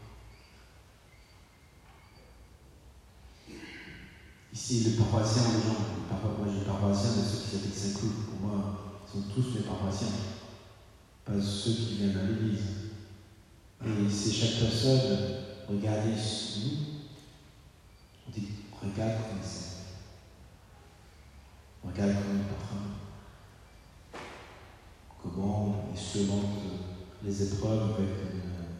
[SPEAKER 2] Ici, les paroissiens, les gens, les paro- moi j'ai paroissiens, mais ceux qui habitent Saint-Cloud, pour moi, sont tous mes paroissiens, pas ceux qui viennent à l'église. Et c'est chaque personne. Regardez nous, on dit, regarde comme c'est. regarde comme un parfum. Comment il surmonte les épreuves avec une,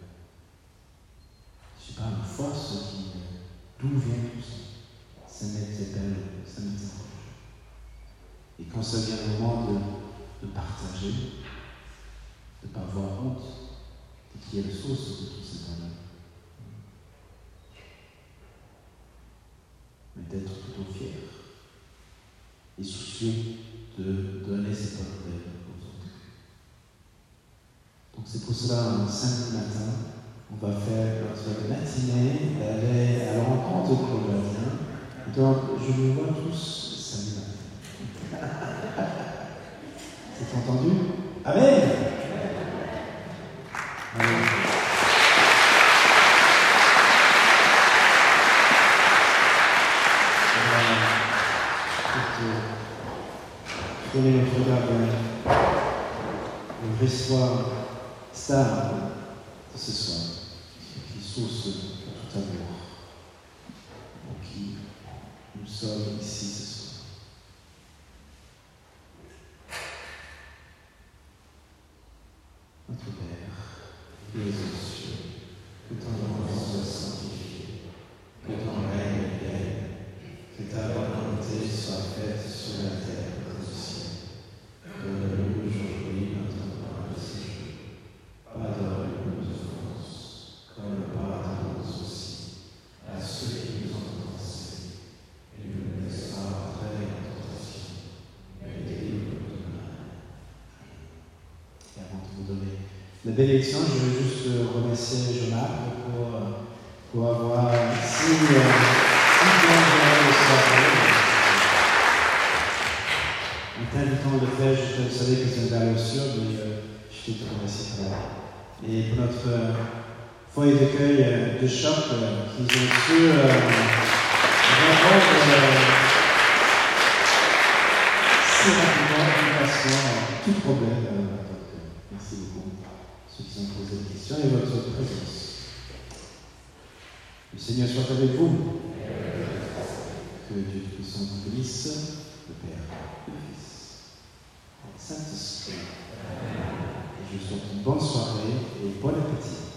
[SPEAKER 2] je sais pas, une force qui, d'où vient tout ça? Ça m'appelle, ça m'interroge. Et quand ça vient le moment de, de partager, de ne pas avoir honte, de qui est la source de tout cet honneur, mais d'être plutôt fier et soucieux de donner ses paroles aux autres. Donc c'est pour cela, un samedi matin, on va faire notre matinée d'aller à la rencontre de Colombiens. Donc je vous vois tous samedi matin. C'est entendu? Amen! Amen. Prenez notre regard vers le vrai soir star de ce soir, qui est source de tout amour, pour qui nous sommes ici ce soir. Notre Père, qui es aux cieux, que ton nom soit sanctifié, que ton règne vienne, que ta volonté soit faite sur la terre. Donne-nous aujourd'hui notre pain de ce jour. Pardonne-nous nos offenses, comme nous pardonnons aussi à ceux qui nous ont offensés. Et ne nous laisse pas entrer en tentation, mais délivre-nous du mal. Et avant de vous donner la bénédiction, je veux juste remercier Jonathan pour, pour avoir si, si bien géré le soir. En t'invitant de faire, je savais que c'était une valeur sûre, mais euh, je te remercie pour ça. Et pour notre euh, foyer d'accueil euh, de choc, euh, qu'ils ont su euh, répondre euh, si rapidement, efficacement, à tout problème. Euh, donc, euh, merci beaucoup, ceux qui ont posé des questions et votre présence. Le Seigneur soit avec vous. Que Dieu Tout-Puissant vous bénisse, le Père, le Fils. Saint-Esprit. Et je vous souhaite une bonne soirée et bon appétit.